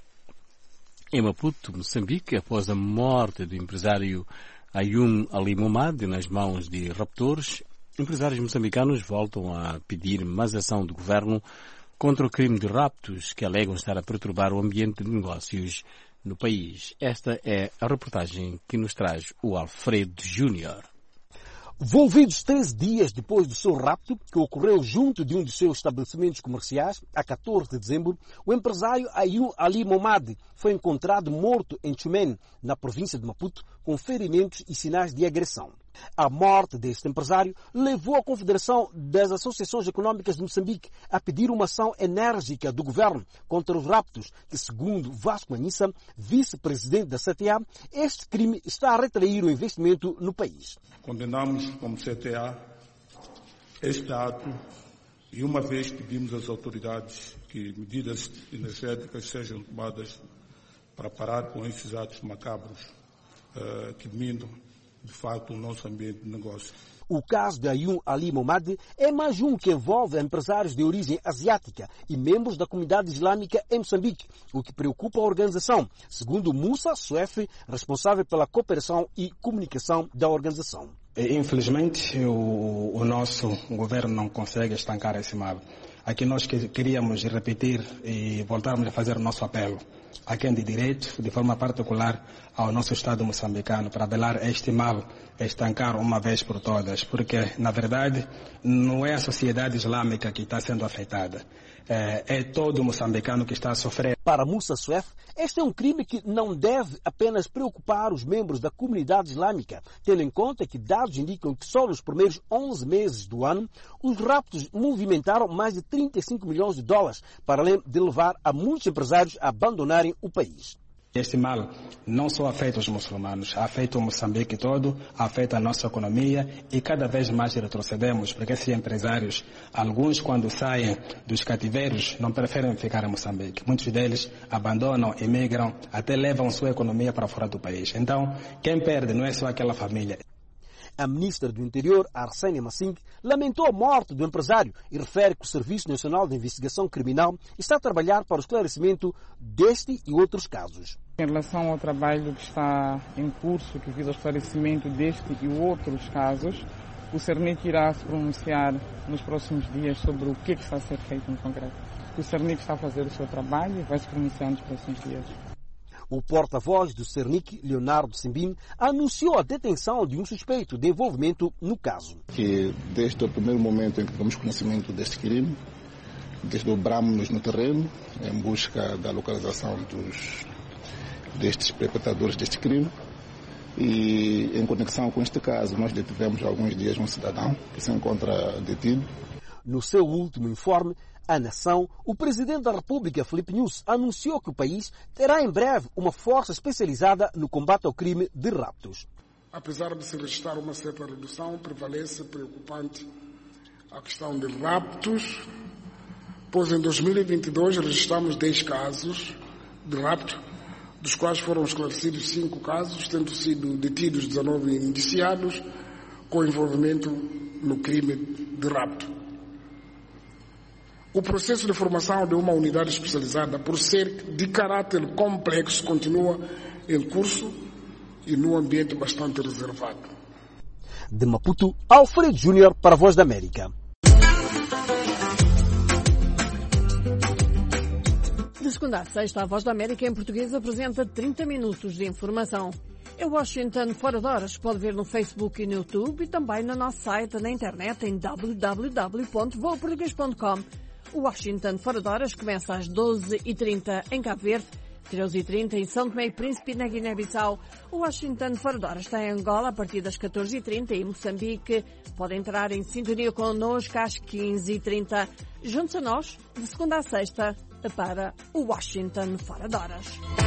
em Maputo, Moçambique, após a morte do empresário Ayum Ali Momad nas mãos de raptores. Empresários moçambicanos voltam a pedir mais ação do governo contra o crime de raptos que alegam estar a perturbar o ambiente de negócios no país. Esta é a reportagem que nos traz o Alfredo Júnior. Envolvidos treze dias depois do seu rapto, que ocorreu junto de um dos seus estabelecimentos comerciais, a catorze de dezembro, o empresário Ayum Ali Momad foi encontrado morto em Chumene, na província de Maputo, com ferimentos e sinais de agressão. A morte deste empresário levou a Confederação das Associações Econômicas de Moçambique a pedir uma ação enérgica do governo contra os raptos, que, segundo Vasco Manissa, vice-presidente da C T A, este crime está a retrair o investimento no país. Condenamos como C T A este ato e uma vez pedimos às autoridades que medidas energéticas sejam tomadas para parar com esses atos macabros uh, que minam de facto o nosso ambiente de negócio. O caso de Ayum Ali Momad é mais um que envolve empresários de origem asiática e membros da comunidade islâmica em Moçambique, o que preocupa a organização, segundo Moussa Suef, responsável pela cooperação e comunicação da organização. Infelizmente, o, o nosso governo não consegue estancar esse mal. Aqui nós queríamos repetir e voltarmos a fazer o nosso apelo a quem de direito, de forma particular ao nosso Estado moçambicano, para velar este mal, estancar uma vez por todas, porque, na verdade, não é a sociedade islâmica que está sendo afetada, é, é todo moçambicano que está a sofrer. Para Moussa Suef, este é um crime que não deve apenas preocupar os membros da comunidade islâmica, tendo em conta que dados indicam que só nos primeiros onze meses do ano, os raptos movimentaram mais de trinta e cinco milhões de dólares, para além de levar a muitos empresários a abandonarem o país. Este mal não só afeta os muçulmanos, afeta o Moçambique todo, afeta a nossa economia e cada vez mais retrocedemos, porque esses empresários, alguns quando saem dos cativeiros, não preferem ficar em Moçambique. Muitos deles abandonam, emigram, até levam sua economia para fora do país. Então, quem perde não é só aquela família. A ministra do Interior, Arsênia Massing, lamentou a morte do empresário e refere que o Serviço Nacional de Investigação Criminal está a trabalhar para o esclarecimento deste e outros casos. Em relação ao trabalho que está em curso, que visa o esclarecimento deste e outros casos, o Cernic irá se pronunciar nos próximos dias sobre o que, é que está a ser feito em concreto. O Cernic está a fazer o seu trabalho e vai se pronunciar nos próximos dias. O porta-voz do Cernic, Leonardo Simbin, anunciou a detenção de um suspeito de envolvimento no caso. Que desde o primeiro momento em que tomamos conhecimento deste crime, desdobramos-nos no terreno em busca da localização dos, destes perpetradores deste crime. E em conexão com este caso, nós detivemos há alguns dias um cidadão que se encontra detido. No seu último informe, à nação, o presidente da República, Filipe Nyusi, anunciou que o país terá em breve uma força especializada no combate ao crime de raptos. Apesar de se registrar uma certa redução, prevalece preocupante a questão de raptos, pois em dois mil e vinte e dois registramos dez casos de rapto, dos quais foram esclarecidos cinco casos, tendo sido detidos dezenove indiciados com envolvimento no crime de rapto. O processo de formação de uma unidade especializada, por ser de caráter complexo, continua em curso e num ambiente bastante reservado. De Maputo, Alfredo Júnior para a Voz da América. De segunda a sexta, a Voz da América em português apresenta trinta minutos de informação. É Washington Fora de Horas. Pode ver no Facebook e no YouTube e também no nosso site na internet em w w w ponto voa português ponto com. O Washington Fora de Horas começa às doze e trinta em Cabo Verde, treze e trinta em São Tomé e Príncipe e na Guiné-Bissau. O Washington Fora de Horas está em Angola a partir das catorze e trinta e em Moçambique. Pode entrar em sintonia connosco às quinze e trinta. Junte-se a nós, de segunda a sexta, para o Washington Fora de Horas.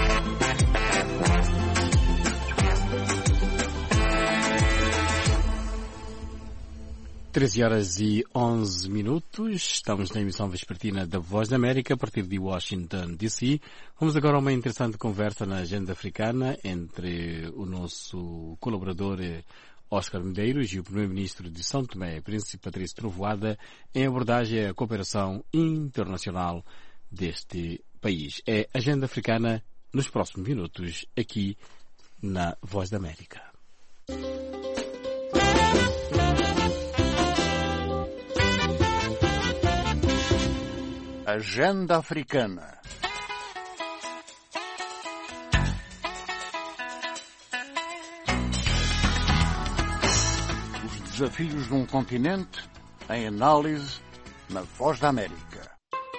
treze horas e onze minutos, estamos na emissão vespertina da Voz da América, a partir de Washington, D C. Vamos agora a uma interessante conversa na agenda africana entre o nosso colaborador Oscar Medeiros e o primeiro-ministro de São Tomé, Príncipe Patrício Trovoada, em abordagem à cooperação internacional deste país. É agenda africana nos próximos minutos, aqui na Voz da América. Agenda Africana. Os desafios de um continente em análise na Voz da América.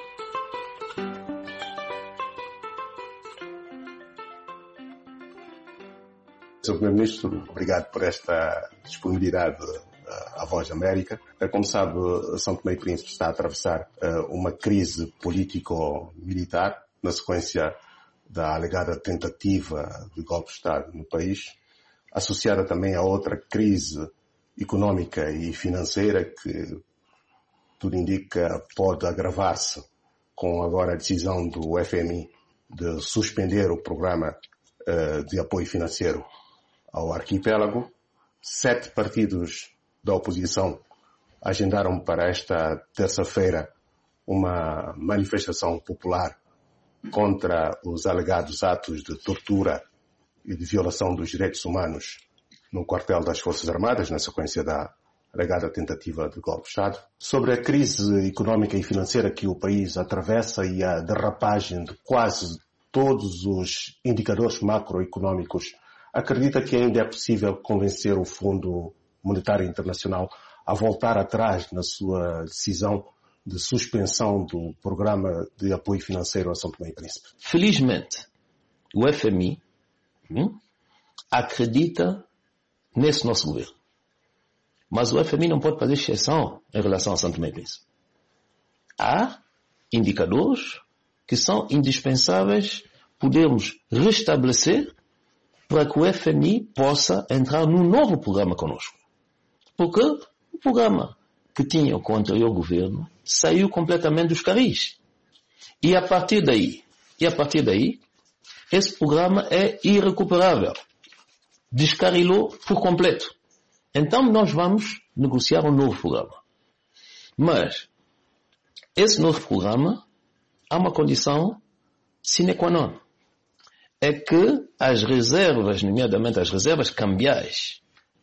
senhor Primeiro-Ministro, obrigado por esta disponibilidade à Voz da América. Como sabe, São Tomé e Príncipe está a atravessar uma crise político-militar na sequência da alegada tentativa de golpe de Estado no país, associada também a outra crise económica e financeira que tudo indica pode agravar-se com agora a decisão do F M I de suspender o programa de apoio financeiro ao arquipélago. Sete partidos da oposição agendaram para esta terça-feira uma manifestação popular contra os alegados atos de tortura e de violação dos direitos humanos no quartel das Forças Armadas, na sequência da alegada tentativa de golpe de Estado. Sobre a crise económica e financeira que o país atravessa e a derrapagem de quase todos os indicadores macroeconómicos, acredita que ainda é possível convencer o Fundo Monetário Internacional a voltar atrás na sua decisão de suspensão do programa de apoio financeiro a São Tomé e Príncipe? Felizmente, o F M I hum, acredita nesse nosso governo. Mas o F M I não pode fazer exceção em relação a São Tomé e Príncipe. Há indicadores que são indispensáveis, podemos restabelecer para que o F M I possa entrar num novo programa conosco. Porque o programa que tinha com o anterior governo saiu completamente dos carris. E a partir daí, e a partir daí, esse programa é irrecuperável. Descarrilou por completo. Então nós vamos negociar um novo programa. Mas, esse novo programa, há uma condição sine qua non. É que as reservas, nomeadamente as reservas cambiais,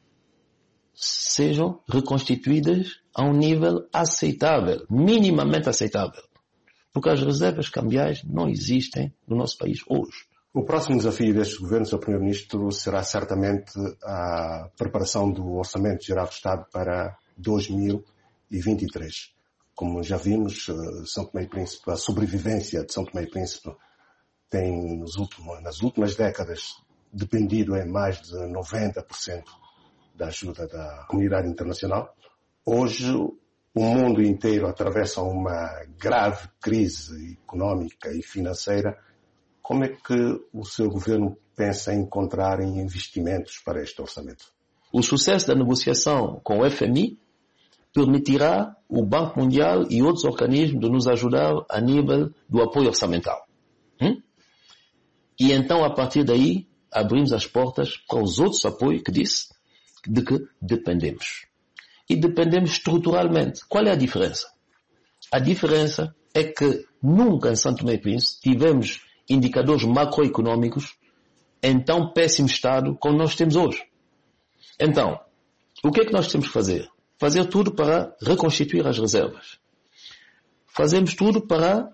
sejam reconstituídas a um nível aceitável, minimamente aceitável. Porque as reservas cambiais não existem no nosso país hoje. O próximo desafio deste governo, senhor Primeiro-Ministro, será certamente a preparação do Orçamento Geral do Estado para dois mil e vinte e três. Como já vimos, São Tomé e Príncipe, a sobrevivência de São Tomé e Príncipe tem nos últimos, nas últimas décadas dependido em mais de noventa por cento da ajuda da comunidade internacional. Hoje, o mundo inteiro atravessa uma grave crise econômica e financeira. Como é que o seu governo pensa em encontrar investimentos para este orçamento? O sucesso da negociação com o F M I permitirá o Banco Mundial e outros organismos de nos ajudar a nível do apoio orçamental. Hum? E então, a partir daí, abrimos as portas para os outros apoios que disse de que dependemos. E dependemos estruturalmente. Qual é a diferença? A diferença é que nunca em São Tomé e Príncipe tivemos indicadores macroeconômicos em tão péssimo estado como nós temos hoje. Então, o que é que nós temos que fazer? Fazer tudo para reconstituir as reservas. Fazemos tudo para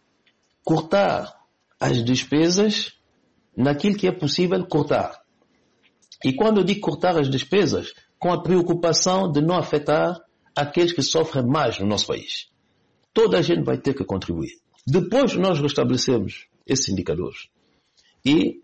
cortar as despesas naquilo que é possível cortar. E quando eu digo cortar as despesas, com a preocupação de não afetar aqueles que sofrem mais no nosso país. Toda a gente vai ter que contribuir. Depois nós restabelecemos esses indicadores. E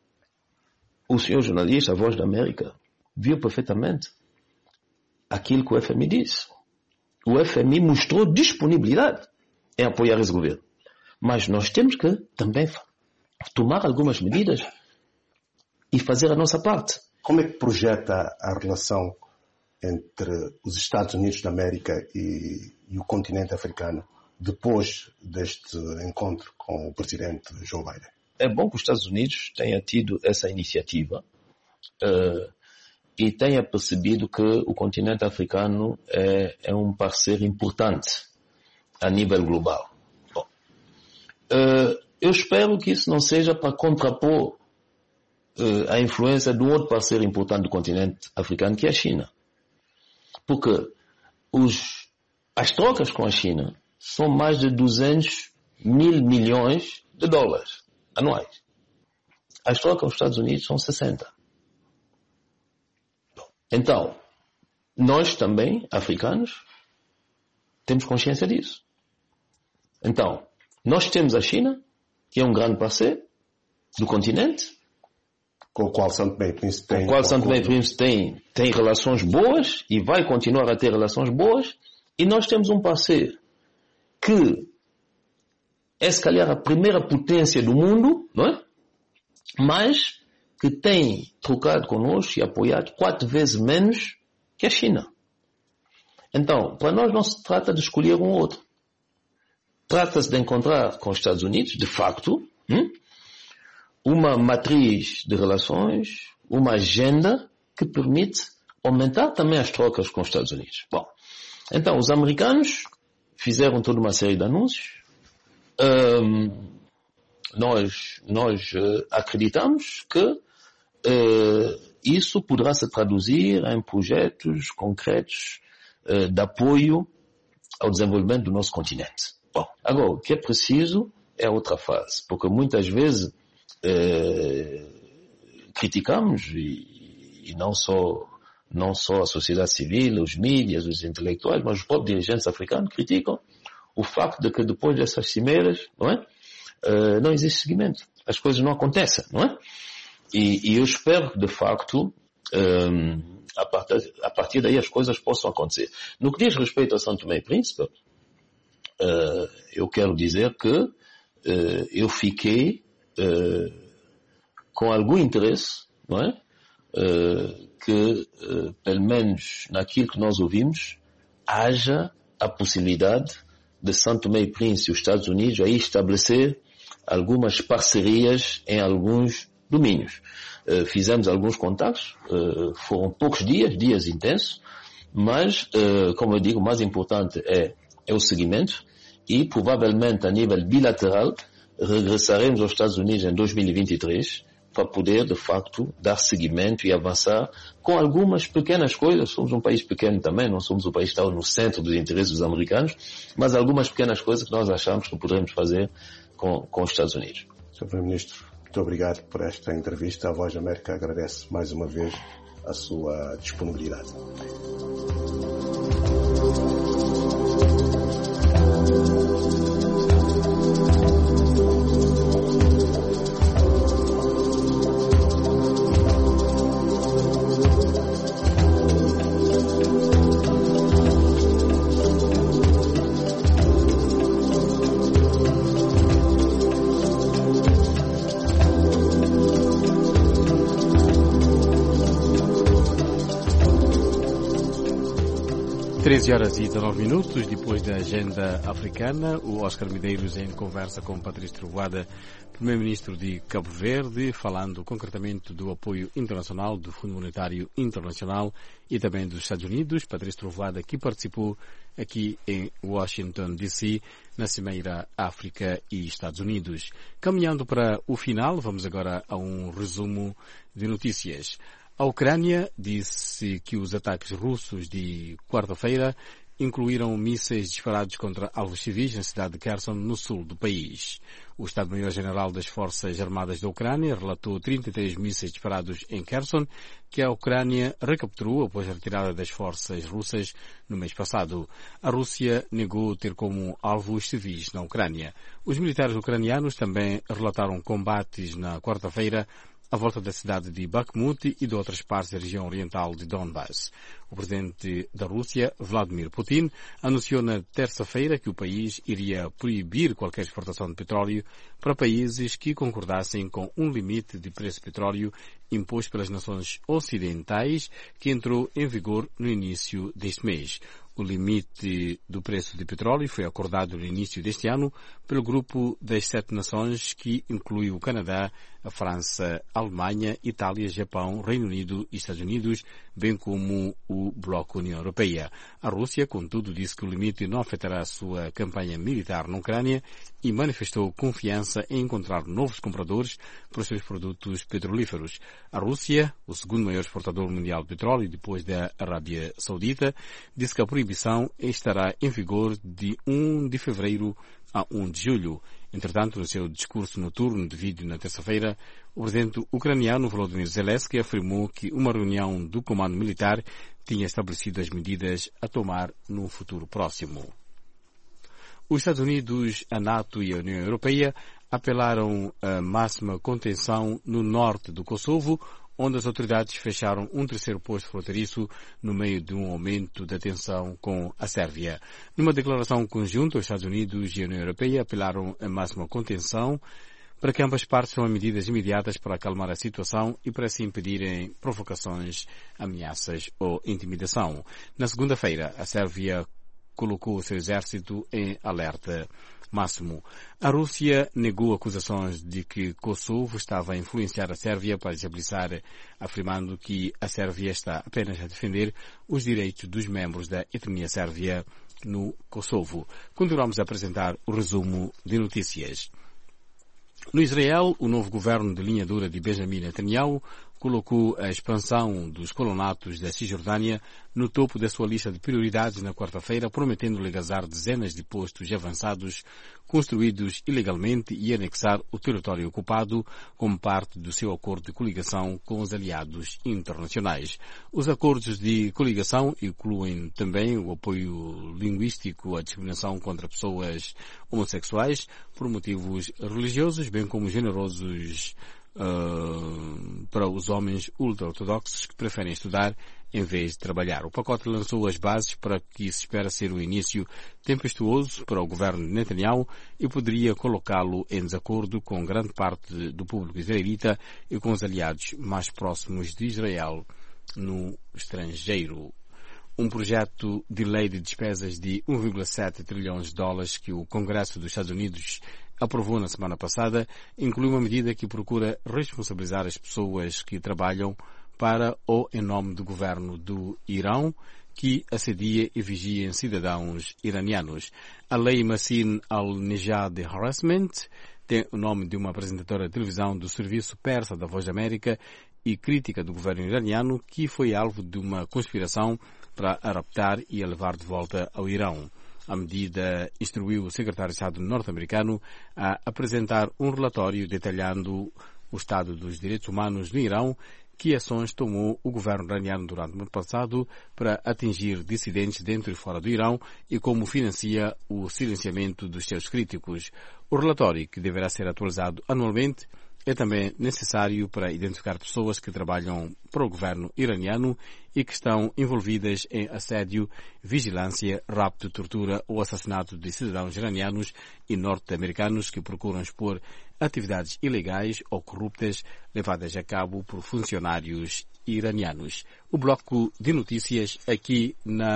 o senhor jornalista, a Voz da América, viu perfeitamente aquilo que o F M I disse. O F M I mostrou disponibilidade em apoiar esse governo. Mas nós temos que também tomar algumas medidas e fazer a nossa parte. Como é que projeta a relação entre os Estados Unidos da América e, e o continente africano depois deste encontro com o presidente Joe Biden? É bom que os Estados Unidos tenha tido essa iniciativa uh, e tenha percebido que o continente africano é, é um parceiro importante a nível global. Bom, uh, eu espero que isso não seja para contrapor uh, a influência de um outro parceiro importante do continente africano, que é a China. Porque os, as trocas com a China são mais de duzentos mil milhões de dólares anuais. As trocas com os Estados Unidos são sessenta. Então, nós também, africanos, temos consciência disso. Então, nós temos a China, que é um grande parceiro do continente, com o qual São Tomé e Príncipe tem, com o qual São Tomé e Príncipe tem, tem relações boas e vai continuar a ter relações boas, e nós temos um parceiro que é, se calhar, a primeira potência do mundo, não é? Mas que tem trocado connosco e apoiado quatro vezes menos que a China. Então, para nós não se trata de escolher um ou outro. Trata-se de encontrar com os Estados Unidos, de facto, hum, uma matriz de relações, uma agenda que permite aumentar também as trocas com os Estados Unidos. Bom, então os americanos fizeram toda uma série de anúncios. Um, nós nós uh, acreditamos que uh, isso poderá se traduzir em projetos concretos uh, de apoio ao desenvolvimento do nosso continente. Bom, agora, o que é preciso é outra fase, porque muitas vezes uh, criticamos, e, e não só não só a sociedade civil, os mídias, os intelectuais, mas os próprios dirigentes africanos criticam o facto de que depois dessas cimeiras, não é? Uh, não existe seguimento. As coisas não acontecem, não é? E, e eu espero que, de facto, um, a, partir, a partir daí as coisas possam acontecer. No que diz respeito a São Tomé e Príncipe, uh, eu quero dizer que uh, eu fiquei uh, com algum interesse, não é? Uh, que, uh, pelo menos naquilo que nós ouvimos, haja a possibilidade de São Tomé e Príncipe e os Estados Unidos aí estabelecer algumas parcerias em alguns domínios. Uh, fizemos alguns contatos, uh, foram poucos dias, dias intensos, mas, uh, como eu digo, o mais importante é, é o seguimento, e provavelmente a nível bilateral regressaremos aos Estados Unidos em dois mil e vinte e três para poder, de facto, dar seguimento e avançar com algumas pequenas coisas. Somos um país pequeno também, não somos o país que está no centro dos interesses dos americanos, mas algumas pequenas coisas que nós achamos que poderemos fazer com, com os Estados Unidos. senhor Primeiro-Ministro, muito obrigado por esta entrevista. A Voz da América agradece mais uma vez a sua disponibilidade. treze horas e dezenove minutos, depois da agenda africana, o Oscar Medeiros em conversa com Patrício Trovoada, primeiro-ministro de Cabo Verde, falando concretamente do apoio internacional do Fundo Monetário Internacional e também dos Estados Unidos. Patrício Trovoada, que participou aqui em Washington, D C, na Cimeira África e Estados Unidos. Caminhando para o final, vamos agora a um resumo de notícias. A Ucrânia disse que os ataques russos de quarta-feira incluíram mísseis disparados contra alvos civis na cidade de Kherson, no sul do país. O Estado-Maior-General das Forças Armadas da Ucrânia relatou trinta e três mísseis disparados em Kherson, que a Ucrânia recapturou após a retirada das forças russas no mês passado. A Rússia negou ter como alvos civis na Ucrânia. Os militares ucranianos também relataram combates na quarta-feira à volta da cidade de Bakhmut e de outras partes da região oriental de Donbass. O presidente da Rússia, Vladimir Putin, anunciou na terça-feira que o país iria proibir qualquer exportação de petróleo para países que concordassem com um limite de preço de petróleo imposto pelas nações ocidentais, que entrou em vigor no início deste mês. O limite do preço de petróleo foi acordado no início deste ano pelo grupo das sete nações, que inclui o Canadá, a França, a Alemanha, Itália, Japão, Reino Unido e Estados Unidos, bem como o Bloco União Europeia. A Rússia, contudo, disse que o limite não afetará a sua campanha militar na Ucrânia e manifestou confiança em encontrar novos compradores para os seus produtos petrolíferos. A Rússia, o segundo maior exportador mundial de petróleo depois da Arábia Saudita, disse que a proibição estará em vigor de primeiro de fevereiro a primeiro de julho. Entretanto, no seu discurso noturno de vídeo na terça-feira, o presidente ucraniano Volodymyr Zelensky afirmou que uma reunião do comando militar tinha estabelecido as medidas a tomar no futuro próximo. Os Estados Unidos, a NATO e a União Europeia apelaram a máxima contenção no norte do Kosovo, onde as autoridades fecharam um terceiro posto fronteiriço no meio de um aumento da tensão com a Sérvia. Numa declaração conjunta, os Estados Unidos e a União Europeia apelaram a máxima contenção para que ambas partes tomem medidas imediatas para acalmar a situação e para se impedirem provocações, ameaças ou intimidação. Na segunda-feira, a Sérvia colocou o seu exército em alerta máximo. A Rússia negou acusações de que Kosovo estava a influenciar a Sérvia para desestabilizar, afirmando que a Sérvia está apenas a defender os direitos dos membros da etnia sérvia no Kosovo. Continuamos a apresentar o resumo de notícias. No Israel, o novo governo de linha dura de Benjamin Netanyahu colocou a expansão dos colonatos da Cisjordânia no topo da sua lista de prioridades na quarta-feira, prometendo legalizar dezenas de postos avançados construídos ilegalmente e anexar o território ocupado como parte do seu acordo de coligação com os aliados internacionais. Os acordos de coligação incluem também o apoio linguístico à discriminação contra pessoas homossexuais por motivos religiosos, bem como generosos Uh, para os homens ultra-ortodoxos que preferem estudar em vez de trabalhar. O pacote lançou as bases para que se espera ser um início tempestuoso para o governo de Netanyahu e poderia colocá-lo em desacordo com grande parte do público israelita e com os aliados mais próximos de Israel no estrangeiro. Um projeto de lei de despesas de um vírgula sete trilhões de dólares que o Congresso dos Estados Unidos aprovou na semana passada inclui uma medida que procura responsabilizar as pessoas que trabalham para ou em nome do governo do Irão, que assedia e vigia cidadãos iranianos. A lei Massin al-Nejad Harassment tem o nome de uma apresentadora de televisão do serviço persa da Voz da América e crítica do governo iraniano, que foi alvo de uma conspiração para a raptar e a levar de volta ao Irão. A medida instruiu o secretário de Estado norte-americano a apresentar um relatório detalhando o estado dos direitos humanos no Irão, que ações tomou o governo iraniano durante o ano passado para atingir dissidentes dentro e fora do Irão e como financia o silenciamento dos seus críticos. O relatório, que deverá ser atualizado anualmente, é também necessário para identificar pessoas que trabalham para o governo iraniano e que estão envolvidas em assédio, vigilância, rapto, tortura ou assassinato de cidadãos iranianos e norte-americanos que procuram expor atividades ilegais ou corruptas levadas a cabo por funcionários iranianos. O bloco de notícias aqui na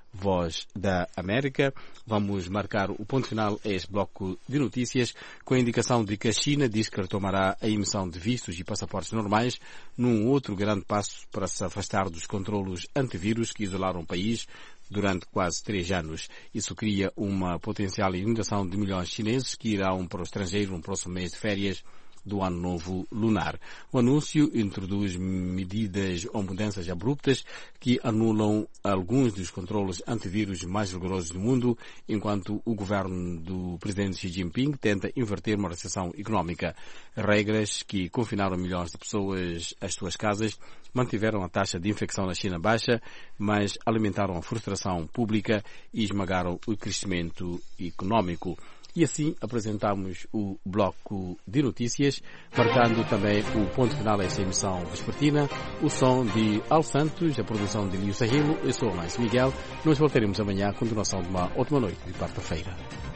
Voz da América. Vamos marcar o ponto final a este bloco de notícias com a indicação de que a China diz que retomará a emissão de vistos e passaportes normais num outro grande passo para se afastar dos controlos antivírus que isolaram o país durante quase três anos. Isso cria uma potencial inundação de milhões de chineses que irão para o estrangeiro no próximo mês de férias do Ano Novo Lunar. O anúncio introduz medidas ou mudanças abruptas que anulam alguns dos controles antivírus mais rigorosos do mundo, enquanto o governo do presidente Xi Jinping tenta inverter uma recessão económica. Regras que confinaram milhões de pessoas às suas casas mantiveram a taxa de infecção na China baixa, mas alimentaram a frustração pública e esmagaram o crescimento económico. E assim apresentamos o bloco de notícias, marcando também o ponto final a esta emissão vespertina. O som de Al Santos, a produção de Lio Sahilo. Eu sou o Márcio Miguel. Nós voltaremos amanhã, a continuação de uma ótima noite de quarta-feira.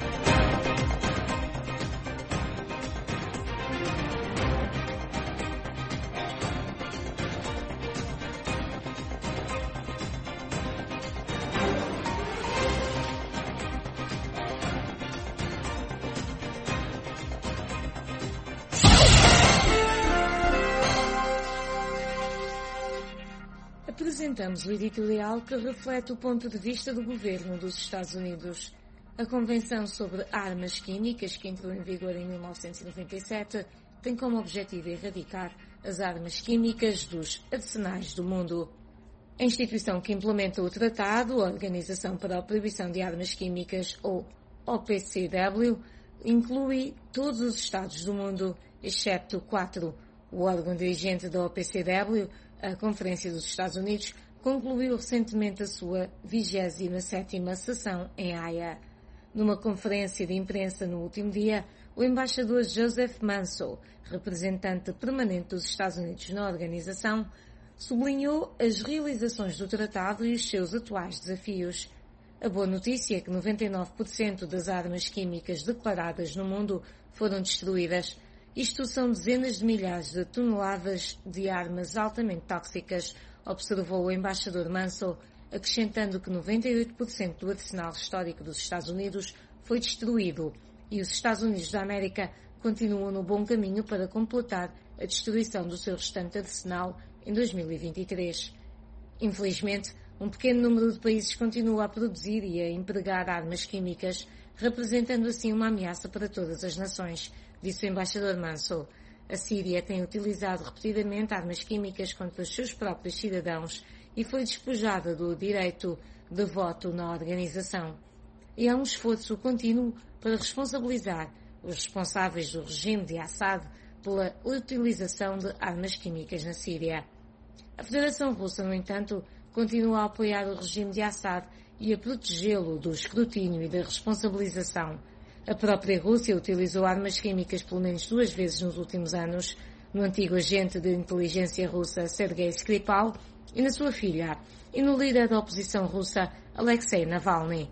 Apresentamos o editorial que reflete o ponto de vista do governo dos Estados Unidos. A Convenção sobre Armas Químicas, que entrou em vigor em mil novecentos e noventa e sete, tem como objetivo erradicar as armas químicas dos arsenais do mundo. A instituição que implementa o tratado, a Organização para a Proibição de Armas Químicas, ou O P C W, inclui todos os Estados do mundo, excepto quatro. O órgão dirigente da O P C W, a Conferência dos Estados Unidos, concluiu recentemente a sua vigésima sétima sessão em Haia. Numa conferência de imprensa no último dia, o embaixador Joseph Mansell, representante permanente dos Estados Unidos na organização, sublinhou as realizações do tratado e os seus atuais desafios. A boa notícia é que noventa e nove por cento das armas químicas declaradas no mundo foram destruídas. Isto são dezenas de milhares de toneladas de armas altamente tóxicas, observou o embaixador Mansell, acrescentando que noventa e oito por cento do arsenal histórico dos Estados Unidos foi destruído e os Estados Unidos da América continuam no bom caminho para completar a destruição do seu restante arsenal em dois mil e vinte e três. Infelizmente, um pequeno número de países continua a produzir e a empregar armas químicas, representando assim uma ameaça para todas as nações, disse o embaixador Mansell. A Síria tem utilizado repetidamente armas químicas contra os seus próprios cidadãos e foi despojada do direito de voto na organização. E há um esforço contínuo para responsabilizar os responsáveis do regime de Assad pela utilização de armas químicas na Síria. A Federação Russa, no entanto, continua a apoiar o regime de Assad e a protegê-lo do escrutínio e da responsabilização. A própria Rússia utilizou armas químicas pelo menos duas vezes nos últimos anos, no antigo agente de inteligência russa Sergei Skripal e na sua filha, e no líder da oposição russa Alexei Navalny.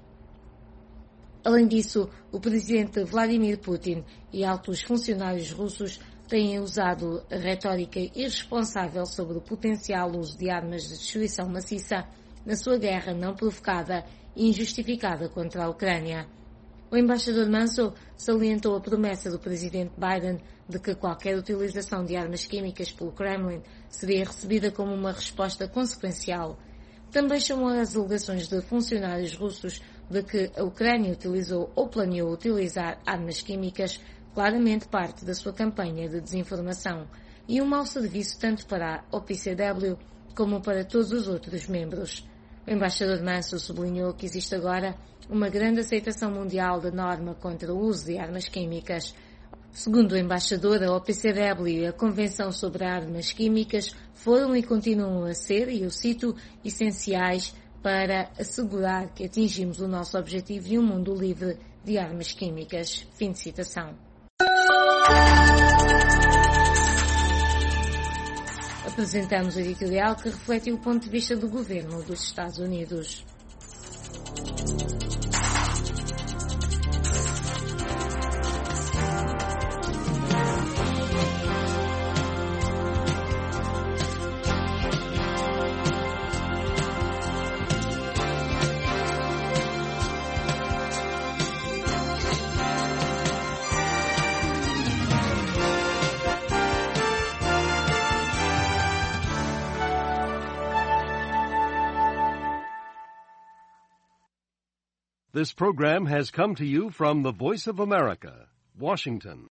Além disso, o presidente Vladimir Putin e altos funcionários russos têm usado a retórica irresponsável sobre o potencial uso de armas de destruição maciça na sua guerra não provocada e injustificada contra a Ucrânia. O embaixador Mansell salientou a promessa do presidente Biden de que qualquer utilização de armas químicas pelo Kremlin seria recebida como uma resposta consequencial. Também chamou as alegações de funcionários russos de que a Ucrânia utilizou ou planeou utilizar armas químicas claramente parte da sua campanha de desinformação e um mau serviço tanto para a O P C W como para todos os outros membros. O embaixador Mansell sublinhou que existe agora uma grande aceitação mundial da norma contra o uso de armas químicas. Segundo o embaixador, a O P C W e a Convenção sobre Armas Químicas foram e continuam a ser, e eu cito, essenciais para assegurar que atingimos o nosso objetivo de um mundo livre de armas químicas. Fim de citação. Apresentamos o editorial que reflete o ponto de vista do governo dos Estados Unidos. This program has come to you from the Voice of America, Washington.